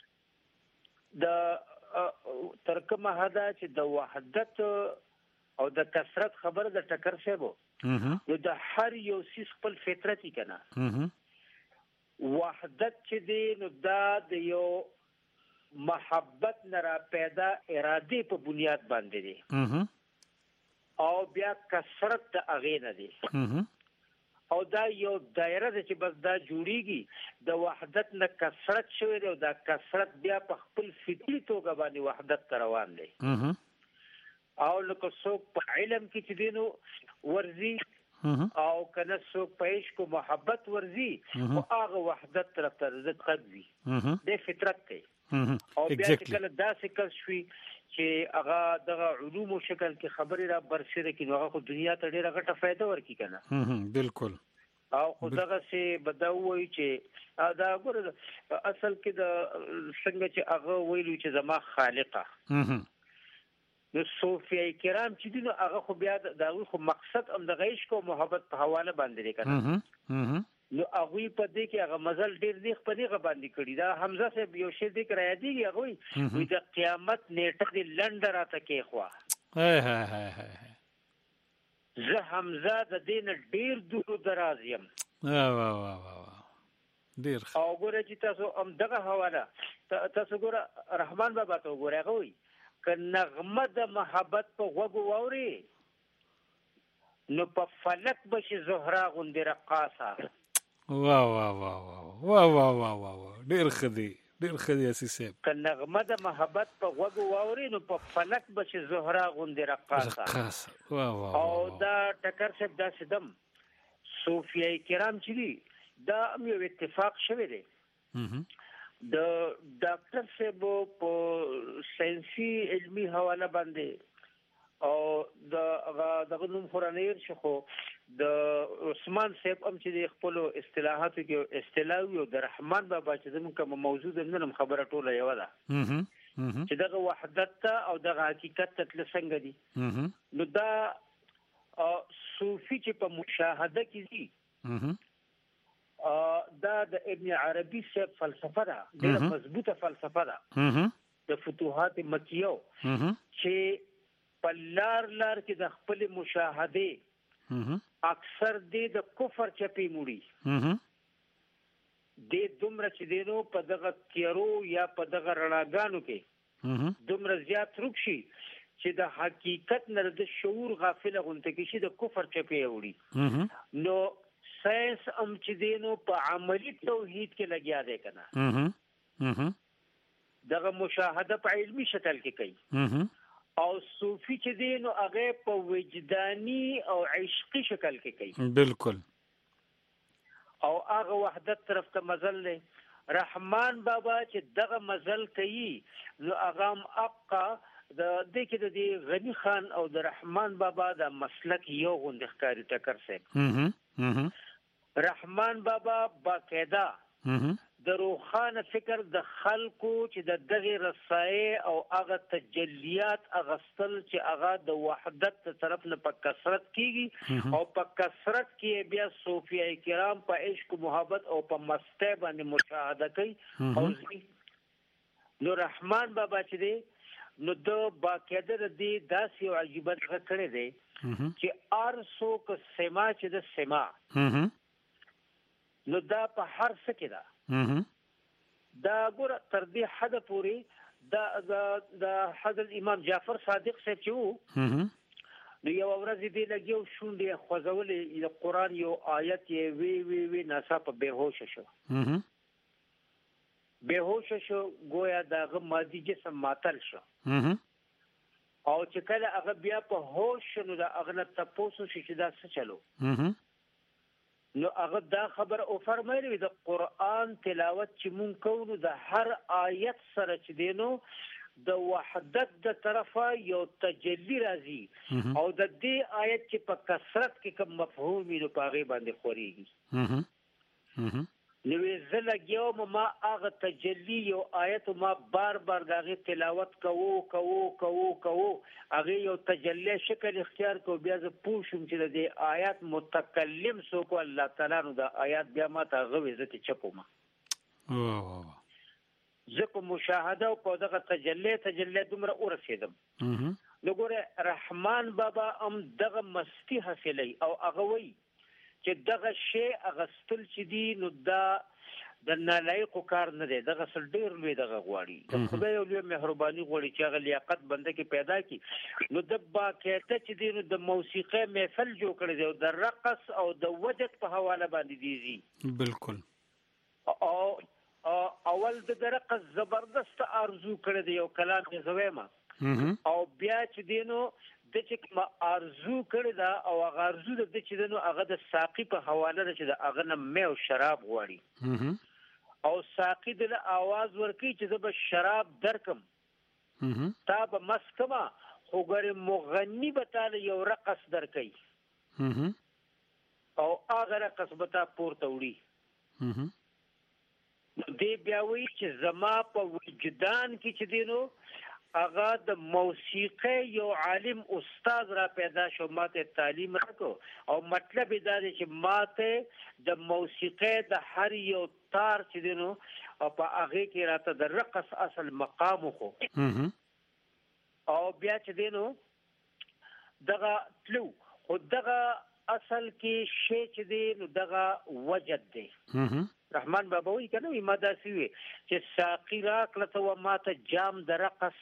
د ترکمه هدا چې د وحدت او د کثرت خبره د ټکر شیبو نو د هر یو سیس خپل فطرتي کنه وحدت چې دی نو دا د یو محبت نه پیدا اراده په بنیاد باندې دی او بیا کثرت د اغه نه دی او دا یو دایره ده چې بس دا جوړیږي د وحدت نه کثرت شوی دی او دا کثرت بیا په خپل فطري توګه باندې وحدت ته روان دی او لکه څوک په علم کې چې دینو ورزي او کنه څوک په عشق او محبت ورزي او هغه وحدت طرف ته رزق قوي د فطرت کوي او بیا چې کله داسې کس شوي چې هغه دغه علومو شکل کې خبرې را برسېره کړي نو هغه خو دنیا ته ډېره غټه فایده ورکړي کنه بالکل او خو دغه سي بدوي چې دا ګوره اصل کې د څنګه چې هغه ویلو چې زما خالقه نو صوفیای کرام چې دي نو هغه خو بیا دغه خو مقصد هم د عشق او محبت په حواله باندې کنه نو هغه په دې کې هغه مزل ډېر دی په دې باندې کړی دا حمزه صاحب یو شی دې کرا دی هغه وي د قیامت نیټه دې لنډ راته کې خوا زه حمزه د دین ډېر دور دراز یم ډېر او ګوره چې تاسو هم دغه حواله تاسو ګوره رحمان بابا ته ګوره هغه وي ک نغمه د محبت په غوږ واوري نو په فلک بشي زهرا غوندې رقاصه واه واه واه واه واه واه واه ډېر خدي ډېر خدي اسی صاحب ک نغمه د محبت په غوږ واوري نو په فلک بشي زهرا غوندې رقاصه واه واه او دا ټکر څخه دا سدم صوفیای کرام چې دي دا یو اتفاق شوی دی د ډاکټر صاحب په ساينسي علمي حواله باندې او دغه نوم خورانیر شخو د عثمان صاحب هم چې خپل اصطلاحاتو کې اصطلاح یو د رحمان بابا چې زموږ کوم موضوع نن خبره ټوله یو ده چې دغه وحدت او دغه حقیقت ته څنګه دي نو دا صوفي چې په مشاهده کې دي دا د ابن عربي صاحب فلسفه ده ډېره مضبوطه فلسفه ده د فتوحات مکیو چې په لار کې د خپل مشاهده اکثر د کفر چپی موړي د دومره چې دینو په دغه تیرو یا په دغه رڼاګانو کې دومره زیات رکشي چې د حقیقت نه د شعور غافل غونته کې شي د کفر چپی وړي نو ساينس هم چې دینو په عملی توحید کې لګیا دی کنه دغه مشاهده په علمي شکل کې کوي او صوفي چې دینو هغه په وجداني او عشقي شکل کې کوي بالکل او هغه وحدت طرف ته مزل له رحمان بابا چې دغه مزل کوي نو هغه اقا د دې کې د غنی خان او د رحمان بابا د مسلک یو غوند ښکاری ټکر سي رحمان بابا باقاعده د روخانه فکر د خلکو چې د دغه رسای او هغه تجلیات اغستل چې هغه د وحدت طرف نه په کثرت کیږي او په کثرت کې بیا صوفیای کرام په عشق محبت او په مسته باندې مشاهده کوي او نو رحمان بابا چې دی نو د باقاعده د داسې یو عجیبه کړی دی چې ارسو ک سما چې د سما نو دا په هر څه کې ده دا ګور تر دې حد پوري دا حضرت امام جعفر صادق صاحب چې وو نو یو ورځ دې لګیو شونډې خوځولې د قران یو آیت یې وی ناڅاپه بهوش شو بهوش شو گویا دغه مادي جسم ماتل شو او چې کله هغه بیا په هوش نو دا هغه تاسو چې دا څه چلو نو هغه دا خبر او فرمایلی د قران تلاوت چې مونږ کوو د هر آیت سره چې دینو د وحدت د طرفه یو تجلی راځي او د دې آیت چې په کثرت کې کوم مفهوم یې په هغه باندې خوريږي نو زه لګیوم ما هغه تجلی یو آیت ما بار بار دغه تلاوت کوو هغه یو تجلی شکل اختیار کو بیا زه پوښوم چې د دې آیت متکلم سو کو الله تعالی نو د آیت بیا ما ته غوې زه ته چپوم زه په مشاهده او په دغه تجلی دومره ورسېدم نو ګوره رحمان بابا دغه مستی حاصلې او هغه وی چې دغه شی اغستل چې دی نو دا د نالایق کار نه دی دغه سل ډیر لوی دغه غواړي د خدای یو لوی مهرباني غواړي چې هغه لیاقت بنده کې پیدا کی نو د باقاعده چې دی نو د موسیقي محفل جوړ کړی دی او د رقص او د وجد په حواله باندې دیږي بالکل او اول د رقص زبردست ارزو کړی دی یو کلام یې زویما او بیا چې دی نو د چې ما ارزو کړی دا او هغه ارزو د چې دنو هغه د ساقي په حواله ده چې د هغه نه مې او شراب غواړي او ساقي د आवाज ورکي چې زه به شراب درکم تا به مسکما خو ګره مغنی به تعالی یو رقص درکې او هغه رقص به تا پورته وړي دې بیا وی چې زما په وجدان کې چې دینو هغه د موسیقي یو عالم استاد را پیدا شو ماته تعلیم راکو او مطلب دا دی چې ماته د موسیقي د هر یو تار چې دینو او په هغه کې راته د رقص اصل مقام خو او بیا چې دینو دغه تلو خو دغه اصل کې شی چې دینو دغه وجد دی رحمان بابا وی کنه ما دا سوي چې ساقي راکله ته ماته جام د رقص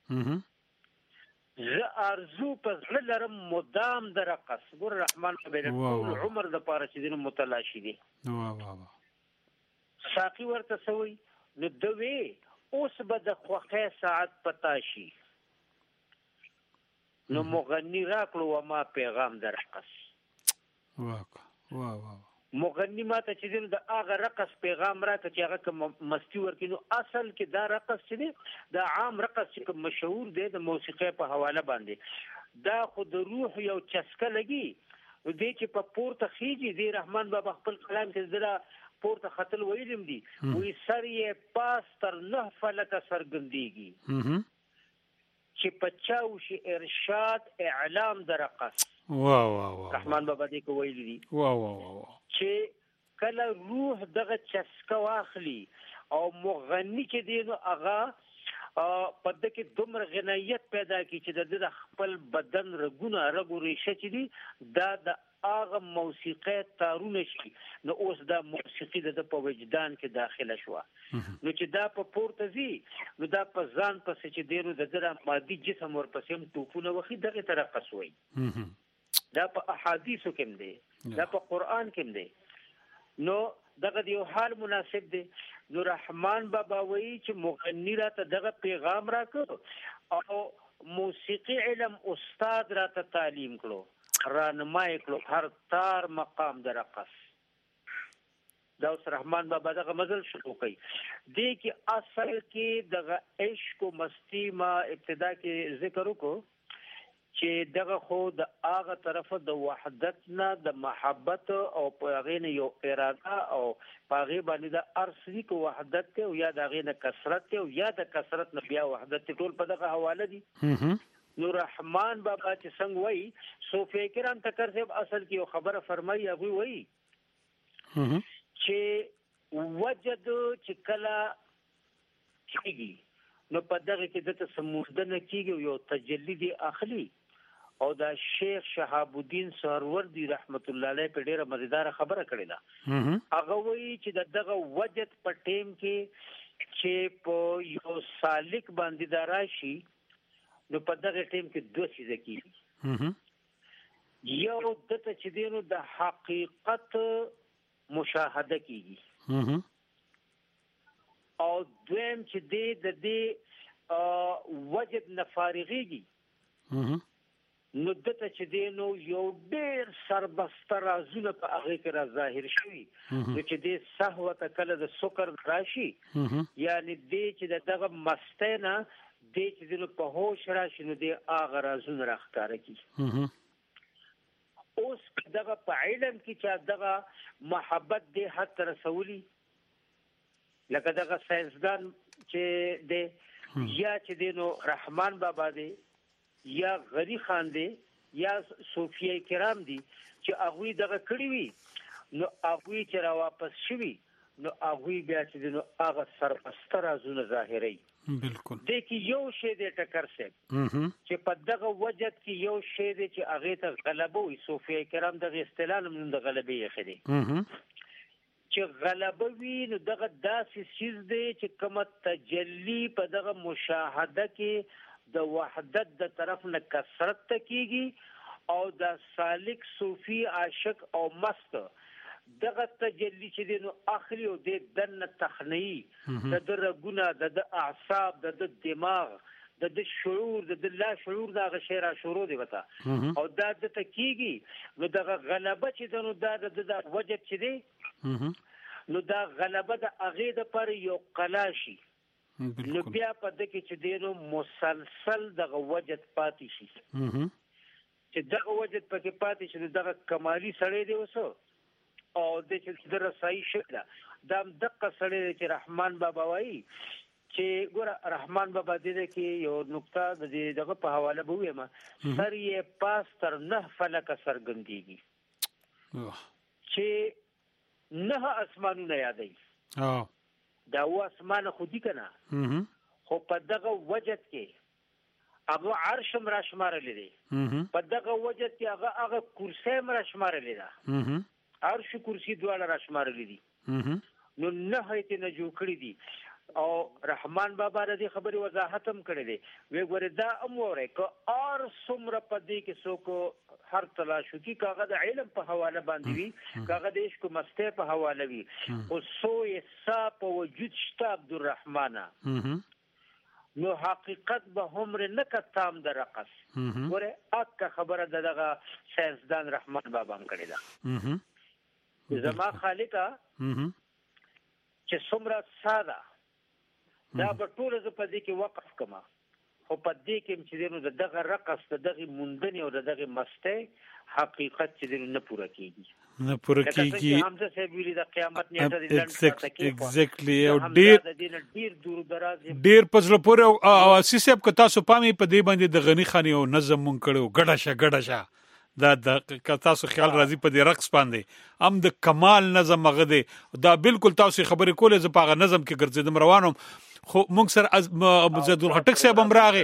زه ارزو په زړه لرم مدام د رقص ګور رحمان بابا ټول عمر د پاره چې دین متلاشي دي ساقي ورته سوي نو دوی اوس به د خوخه ساعت پتا شي نو مغنی راکلو و ما پیغام د رقص مغنی ماته چې دین د هغه رقص پیغام راکړي چې هغه کوم مستی ورکینو اصل کې دا رقص چې دا عام رقص چې مشهور دی د موسیقي په حواله باندې دا خو د روح یو چسکه لګي دې چې په پورته خيږي دی رحمان بابا خپل کلام کې زړه پورته خطل ویلم دي وې سر یې پاس تر نه فلک سرګندېږي چې پچاو شي ارشاد اعلام د رقص رحمان بابا دې کو ویل دي چې کله روح دغه چسکه واخلي او مغنی چې دی نو هغه په دغه دومره غنیت پیدا کی چې د خپل بدن رګونه رګو ریشه چې دی دا د هغه موسیقي تارونه شي نو اوس دا موسیقي د په وجدان کې داخله شو نو چې دا په پورته زی نو دا په ځان پسې چې دی نو د مادي جسم ورپسې توپونه وخی دغه طرقه سوی دا په احادیثو کې دی دا په قران کې دی نو دغه یو حال مناسب دی نو رحمان بابا وایي چې مغنی راته دغه پیغام راکړو او موسیقي علم استاد راته تعلیم کړو رانمای کړو هر تار مقام د رقص دا اوس رحمان بابا دغه مزل شروع کړي دې کې اصل کې دغه عشق او مستی ما ابتدا کې ذکر وکړو چې دغه خو د هغه طرفه د وحدت نه د محبت او هغه نه یو اراده او هغه باندې د ارسلی کو وحدت ته او یا د هغه نه کثرت ته او یا د کثرت نه بیا وحدت ټول په دغه حواله دي نو رحمان بابا چې څنګه وای صوفی کرام تکر صاحب اصل کې یو خبره فرمایي هغه وای چې وجد چې کلا کیږي نو په دغه کې د سمودنه کیږي یو تجلی دی اخلي او دا شیخ شهاب الدین سهروردی رحمت الله علیه په ډیره مزیدار خبره کړې ده هغه وایي چې دغه وجد په ټیم کې چې په یو سالک باندې دراشي نو په دغه ټیم کې دوه څه کیږي یو دته چې دینو د حقیقت مشاهده کیږي او دویم چې د دې وجد نفارغيږي نو دته چې دینو یو ډیر سربسته رازونه په هغه کې را ظاهر شوي نو چې د سهوت کله د سکر راشي یعنی دې چې دغه مستنه دې چې دنو په هوش راشي نو دې هغه رازونه راښکاره کی اوس دغه په علم کې چې دغه محبت دې حد رسولي لکه دغه ساينسدان چې دې یا چې دینو رحمان بابا دې یا غری خان دی یا صوفیه کرام دی چې هغه دغه کړی وي نو هغه چې را واپس شوي نو هغه بیا چې نو هغه سرپسته رازونه ظاهري بالکل د کې یو شی د ټکر سه چې په دغه وجد کې یو شی دی چې هغه ته غلبه وي صوفیه کرام دغه استلال من د غلبې یې خدي چې غلبه وي نو دغه داسې چیز دی چې کومه تجلی په دغه مشاهده کې د وحدت د طرف نه کثرت تکیږي او د سالک صوفي عاشق او مست دغه تجلی چې دینو اخلي او د دنه تخنی د رګونه د اعصاب د دماغ د شعور د لا شعور دا غشيره شروع دی وتا او دا د تکیږي نو دغه غلبه چې دنو دا د وجب چې دی نو دا غلبه د اغه د پر یو قلاشي نو بیا په دغه چې دینو مسلسل دغه وجد پاتې شي چې دغه وجد پکې پاتې شي دغه کمالي سړی دی وسو او د چې د رسایي شکل دا دغه سړی چې رحمان بابا وایي چې ګور رحمان بابا دې کې یو نقطه د دغه په حواله به وایم سر یې پاس تر نه فلک سرګندېږي چې نه اسمانونه یادای دا و اسمان خودی کنه خو په دغه وجد کې هغه عرش را شمارل دي په دغه وجد کې هغه کرسي را شمارل دي عرش کرسی دواړه را شمارل دي نو نه هیته نه جوړ کړی دي او رحمان بابا د خبرې وضاحت هم کړی دی وی ګوره دا اموره کو اور سمره پدې کې څوک هر تلاشو کې کاغه د علم په حواله باندې وي کاغه د عشق مسته په حواله وي او سوې صاحب وجود شته عبدالرحمن نو حقیقت به همر نه کتام د رقص ګوره اکه خبره دغه ساينسدان رحمان بابا هم کړی دا زما خالقا چې څومره ساده دا په ټول ز په دې کې وقف کما او په دې کې چې دغه رقص دغه مندنی او دغه مسته حقیقت چې نه پوره کیږي حمزه صاحب ویلي د قیامت نیټه د ایگزیکټلی او ډیر دور دراز ډیر پزله پوره او اساسي په تاسو پامي په دې باندې د غنی خاني او نظم مون کړو ګډشه دا د تاسو خیال راځي په دې رقص باندې ام د کمال نظم مغه دا بالکل تاسو خبرې کولې ز په نظم کې ګرځیدم روانم خو مونږ سره زید الخټک صاحب هم راغی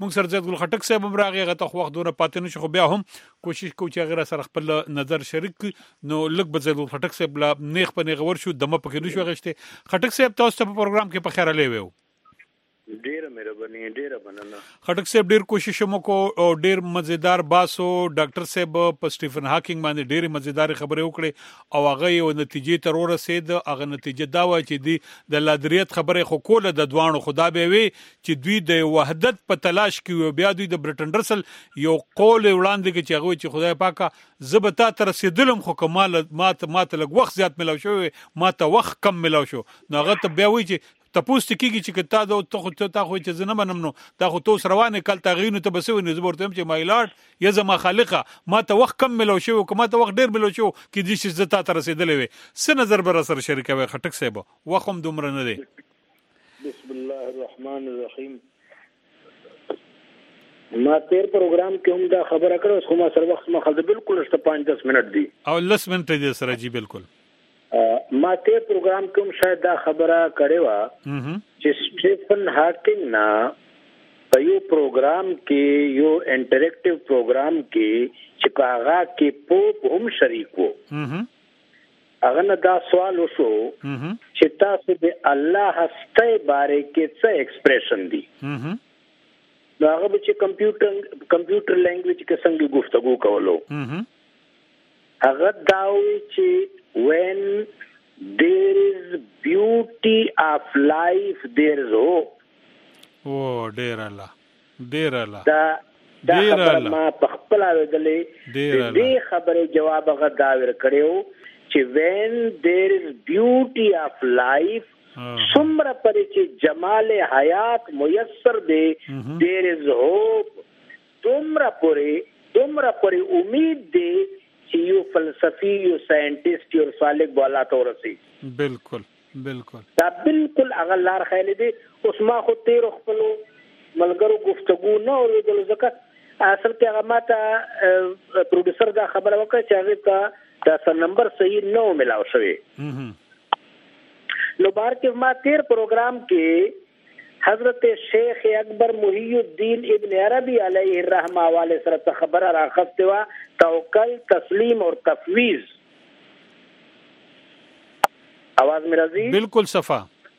غته وخت دونه پاتې نشو خو بیا هم کوشش کوو چې غیر سره خپل نظر شریک نو لږ به زید الخټک صاحب لا نیخ په نیغ ورشو دمه پکې نشو غشته خټک صاحب تاسو په پروګرام کې په خیر لې وو ډیره مهرباني ډیره مننه خټک صاحب ډیر کوشش وکړو او ډیر مزیدار باسو ډاکټر صاحب په سټیفن هاکینګ باندې ډیر مزیدار خبرې وکړي او هغه یو نتیجې ته ورسېد هغه نتیجه دا و چې دی د لادریت خبرې خو کوله د دوانو خدا به وي چې دوی د وحدت په تلاش کې بیا دوی د برټن رسل یو قول وړاندې کې چې هغه چې خدای پاکه زبتا تر رسیدلم خو کمال ماته لګ وخت زیات ملو شو ماته وخت کم ملو شو نو هغه ته بیا وی چې تاسو کېږي چې تا دا ته خو چې زنه منم نو دا خو توس روانه کل تغینو ته بسوي نه زبرتم چې مایلارد یا زما خالقه ما ته وخت کم ملو شو کومه ته وخت ډیر ملو شو کې دې شي زتا تر رسیدلې وي س نظر بر سره شریکوي خټک صاحب وخم دومره نه دی بسم الله الرحمن الرحیم ما تیر پروګرام کې هم دا خبره کړو خو ما سره وخت مخه بالکل 5-10 منټ دی او 10 منټ دی سره جی بالکل ما ته پروګرام کوم شاید دا خبره کړې و چې سټیفن هاکینګ نا په یو پروګرام کې یو انټریکټیو پروګرام کې چې هغه کې پوپ هم شریک وو هغه نه دا سوال وشو چې تاسو د الله هسته باره کې څه ایکسپریشن دي دا هغه چې کمپیوټر لینګویج کې څنګه گفتگو کولو هغه داوي چې when there is beauty of life there is hope ډیر الله دا دا خبره ما په خپل اورېدلې دې خبره جواب غدا ور کړو چې when there is beauty of life څومره پرې چې جمال حیات میسر دی there is hope دومره پرې امید دی چې یو فلسفي یو ساينټیسټ یو سالک والا تورسي بالکل دا بالکل هغه لار خیال دي. اوس ما خو تیر خپل ملګرو گفتگو نه اوریدل ځکه اصل کې هغه ماته پروډوسر دا خبره وکړه چې هغه دا سر نمبر صحیح نه ملاو شوی. نو بار کې ما تیر پروګرام کې حضرت شیخ اکبر محی الدین ابن عربی علیہ الرحمہ والے سره خبره راغسته وا توکل تسلیم اور تفویض. आवाज में राजी बिल्कुल सफा.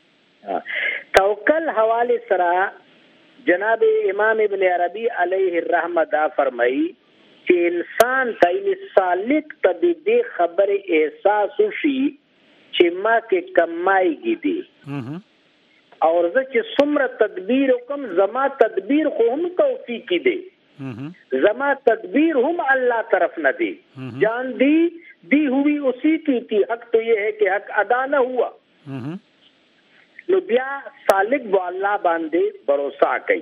توکل حوالے سرا جناب امام ابن عربی علیہ الرحمہ دا فرمائی چې انسان تاین سالک تدې خبر احساس شي چې ما کې کمایږي دي اور زه چې څومره تدبیر وکم زما تدبیر خو هم توفیق دی زما تدبیر هم اللہ طرف نہ دی جان دی ہوئی اسی کی تھی. حق تو یہ ہے کہ حق ادا نہ ہوا. نو بیا سالک بو اللہ باندے بھروسہ کئی.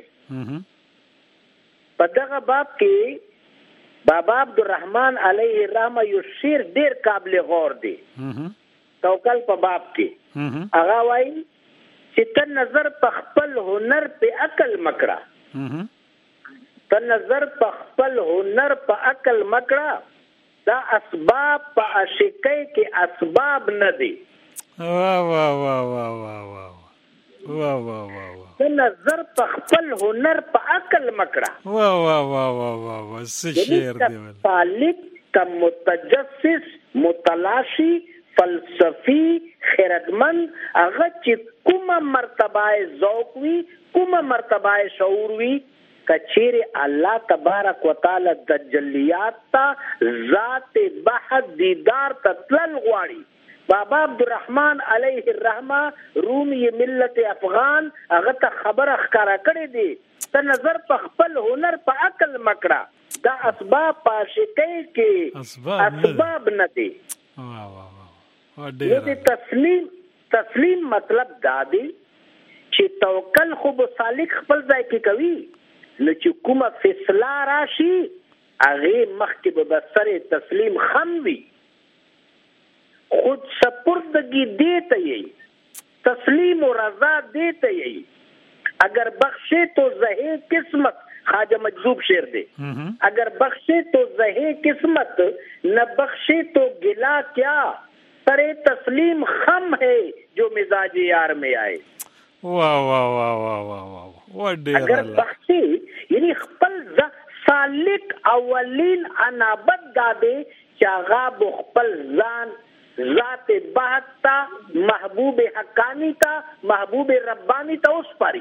پدغه باب کې بابا عبدالرحمن علیہ الرحمہ یو شیر ډیر قابل غور دی. توکل په باب کې هغه وایي چې ته نظر په خپل هنر په عقل مکړه ته نظر په خپل هنر په عقل مکړه دا اسباب په عاشقۍ کې اسباب نه دي. واه واه واه واه واه واه واه واه ته نظر په خپل هنر په عقل مکړه واه واه واه واه واه واه څه شعر دی ول خالق کا متجسس متلاشی فلسفی خیرتمند هغه چې کومه مرتبه ذوق وی کومه مرتبه شعور وی کچیر الله تبارک وتعالى تجلیات تا ذات بحث دیدار تطلل غواړي. بابا عبدالرحمن علیہ الرحمہ رومی ملت افغان هغه ته خبره ښکارا کړې دي ته نظر په خپل هنر په عقل مکړه دا اسباب پاشکې کې اسباب نه دي. واه واه واه دې تسلیم مطلب دا دی چې توکل خو به سالک خپل ځای کې کوي نو چې کومه فیصله راشي هغه مخکې به بسر تسلیم خم وي خود سپردگی دیتا یہی تسلیم و رضا دیتا یہی اگر بخشے تو زہے قسمت خواجہ مجذوب شعر دے اگر بخشے تو زہے قسمت نہ بخشے تو گلا کیا سرے تسلیم خم ہے جو مزاج یار میں آئے. واہ واہ واہ واہ واہ واہ اگر بخشی یعنی خپل سالک اولین انابت دادے چاغا بخپل زان ذات بحث تا محبوب حقانی تا محبوب ربانی تا اس پاری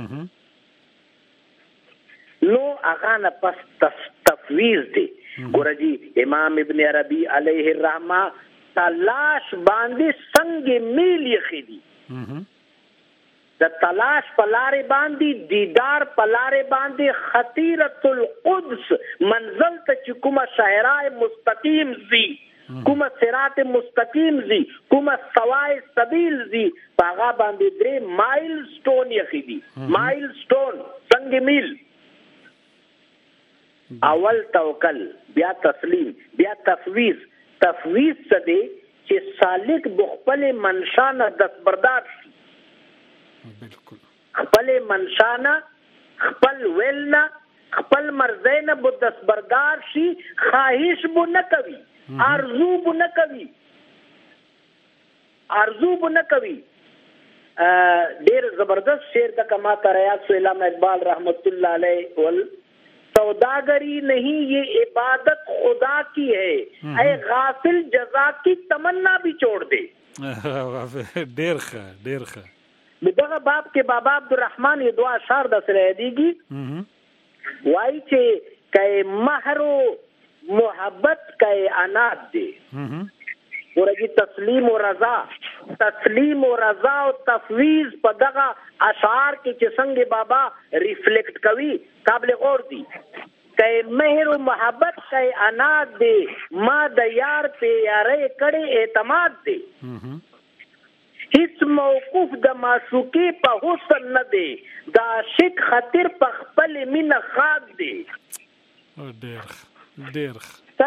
نو اغانا پس تفویض دے. گورا جی امام ابن عربی علیہ الرحمہ تلاش باندے سنگ میل یخیدی دا تلاش پلارے باندی دیدار پلارے باندی خطیرت القدس منزل تا چکوما شہرائے مستقیم زی کومه صراط مستقیم زی کومه سوای سبیل زی پاغا باندې درې مایل سټون یخیدی مایل سټون څنګه میل اول توکل بیا تسلیم بیا تفویض څه دی چې سالک بخپل منشانه دستبردار شي بالکل خپل منشانه خپل ویلنا خپل مرزینه بو دستبردار شي خواهش بو نه کوي ارزو بو نه کوي ډیر زبردست شعر کا کما تریات سو علامہ اقبال رحمت اللہ علیہ ول سوداگری نہیں یہ عبادت خدا کی ہے اے غافل جزا کی تمنا بھی چھوڑ دے. ډیر ښه دغه باب کې بابا عبدالرحمن یہ دعا اشعار د سره دیږي وای چې کای مہرو محبت کای انات دی ورګي تسلیم و رضا او تفویض په دغه اشعار کې چې څنګه بابا ریفلیکټ کوي قابل غور دي کای مهر و محبت کای اناد دی ما د یار په یارې کړي اعتماد دی هیڅ موقوف د معشوقي په حسن نه دی دا عاشق خاطر په خپل مینه خاد دی ډېر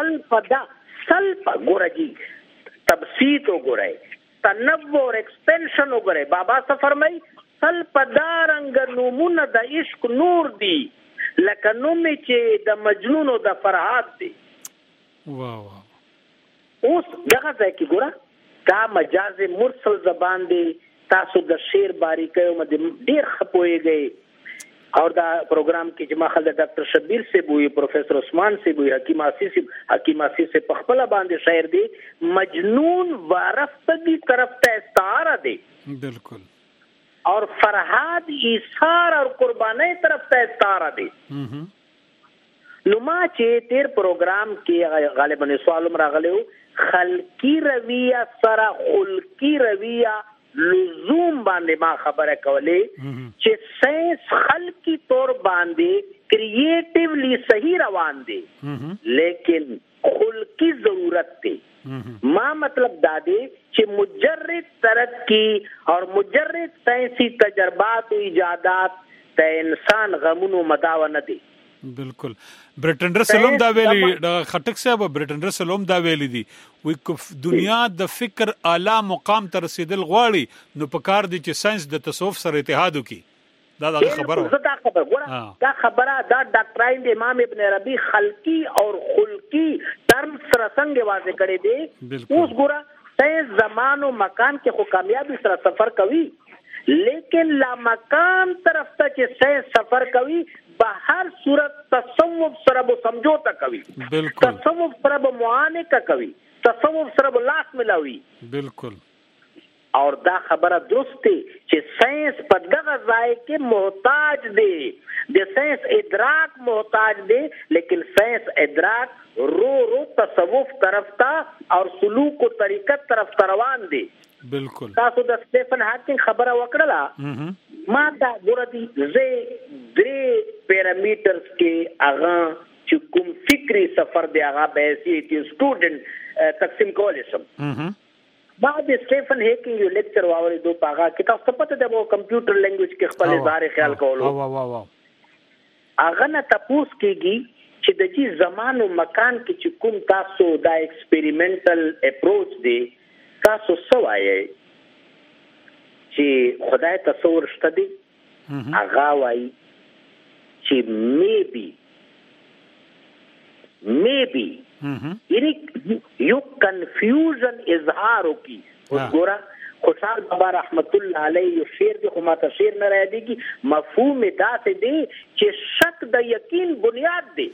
سل ګورجی تبسیط وګورئ تنوع اور ایکسپنشن وګورئ بابا څه فرمایي سل پدارنګ نومونه د عشق نور دی لکه نومي چې د مجنون او د فرحات دی واو اوس دغه ځای کې ګوره دا مجاز مرسل زبان دی تاسو د شعر باریکیو باندې ډیر خپويږئ او دا پروګرام کې چې ما خل د ډاکټر شبیر سے وی پروفیسر عثمان سے وی حکیم آصف سے پخپل باندې شاعر دی مجنون وارفتگی طرف ته استعاره دی بالکل اور فرحاد ایثار اور قربانی طرف ته استعاره دی نو ما چې تیر پروګرام کې غالبا سوالم راغلیو خلقی رویه سره خلقی رویه لزوم باندې ما خبره کولې چې ساينس خلقی طور باندې کریټیولی صحیح روان دي لیکن خلقی ضرورت دی ما مطلب دا دی چې مجرد ترقی اور مجرد ساينسی تجربات و ایجادات ته انسان غمونو مداوه نه دی بالکل برټن رسلوم دا ویلي خټک صاحب برټن رسلوم دا ویلي دي وی دنیا د فکر اعلی مقام ته رسیدل غواړي نو په کار دي چې ساينس د تصوف سره اتحاد وکړي دا خبره دا خبره دا ډاکټر امام ابن عربي خلقی اور خلقی ترم سره څنګه واضح کړي دي اوس ګوره ساينس زمان او مکان کې خو کامیابی سره سفر کوي لیکن لا مقام طرف ته چې ساينس سفر کوي په هر صورت تصوف سره به سمجھوتا کوي تصوف سره به معانقه کوي تصوف سره به لاس ملاوي بالکل اور دا خبره درست دی چې ساينس په دغه ځای کې محتاج دی د ساينس ادراک محتاج دی لیکن ساينس ادراک رو تصوف طرف ته اور سلوک او طریقت طرف ته روان دی بالکل تاسو د سټیفن هاکینګ خبره وکړه ما دا ګورتي زه 3 پیرامیټرز کې هغه چې کوم فکری سفر دی هغه به سي سټوډنټ تقسیم کولای شم بعد سټیفن هاکینګ یو لیکچر واوري دوه پاغه کې تاسو پته د کمپیوټر لینګویج کې خپل ظاهر خیال کولو هغه نه تاسو کېږي چې د دې زمان او مکان کې چې کوم تاسو دا ایکسپریمنټل اپروچ دی تاسو سوایي چې خدای تصور شته دی هغه وایي چې maybe یعنی یو کنفیوژن اظهار وکي وګوره خوشحال بابا رحمت الله علیه یو شعر دی خو ماته شعر نه راځي کی مفهوم داسې دی چې شک د یقین بنیاد دی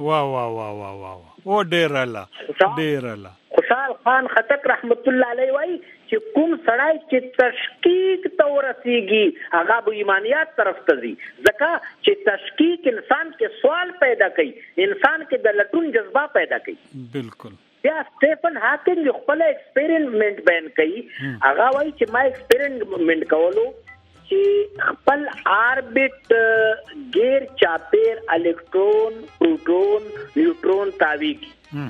او ډیر الله خوشحال خان خټک رحمت الله علیه وایي چې کوم سړی چې تشکیک ته ورسیږي هغه به ایمانیات طرف ته ځي ځکه چې تشکیک انسان کې سوال پیدا کوي انسان کې د لټون جذبه پیدا کوي بالکل بیا سټیفن هاکینګ خپل ایکسپریمنٹ بیان کوي هغه وایي چې ما ایکسپریمنٹ کولو چې خپل آربټ غیر چاپیر الکترون پروټون نیوټرون تاویږي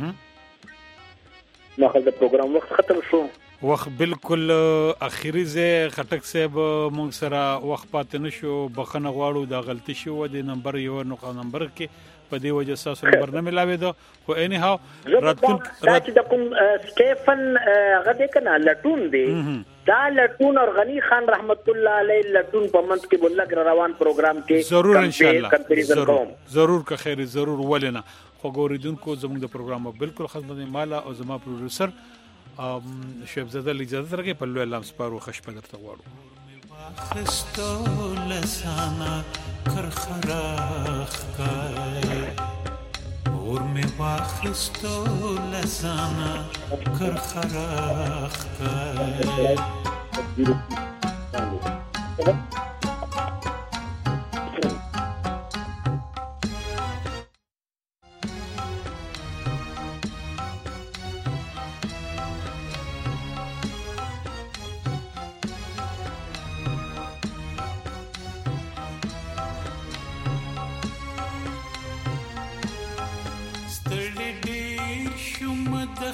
نو خل د پروګرام وخت ختم شو وخت بالکل اخیری زه خټک صاحب مونږ سره وخت پاتې نشو بخنه غواړو دا غلطی شو د نمبر یو نمبر کې په دې وجه ساسو نمبر نه ملاوي دو خو اني هاو راتون چې د کوم سټیفن غده کنه لټون دی دا لټون اور غنی خان رحمت الله علیه لټون په منځ کې بلګ روان پروګرام کې ضرور ان شاء الله ضرور که خیر ضرور ولنه خو ګوریدونکو زموږ د پروګرام بالکل خدمت مالا او زما پروډوسر شعیب زاده اجازه درکې په لوی لام سپارو خشپ درته غواړو خستو لسانا کرخراخ کای اور می واخستو لسانا کرخراخ کای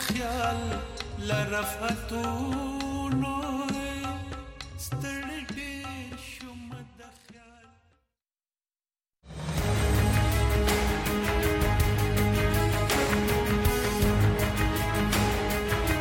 خیال لرفتونو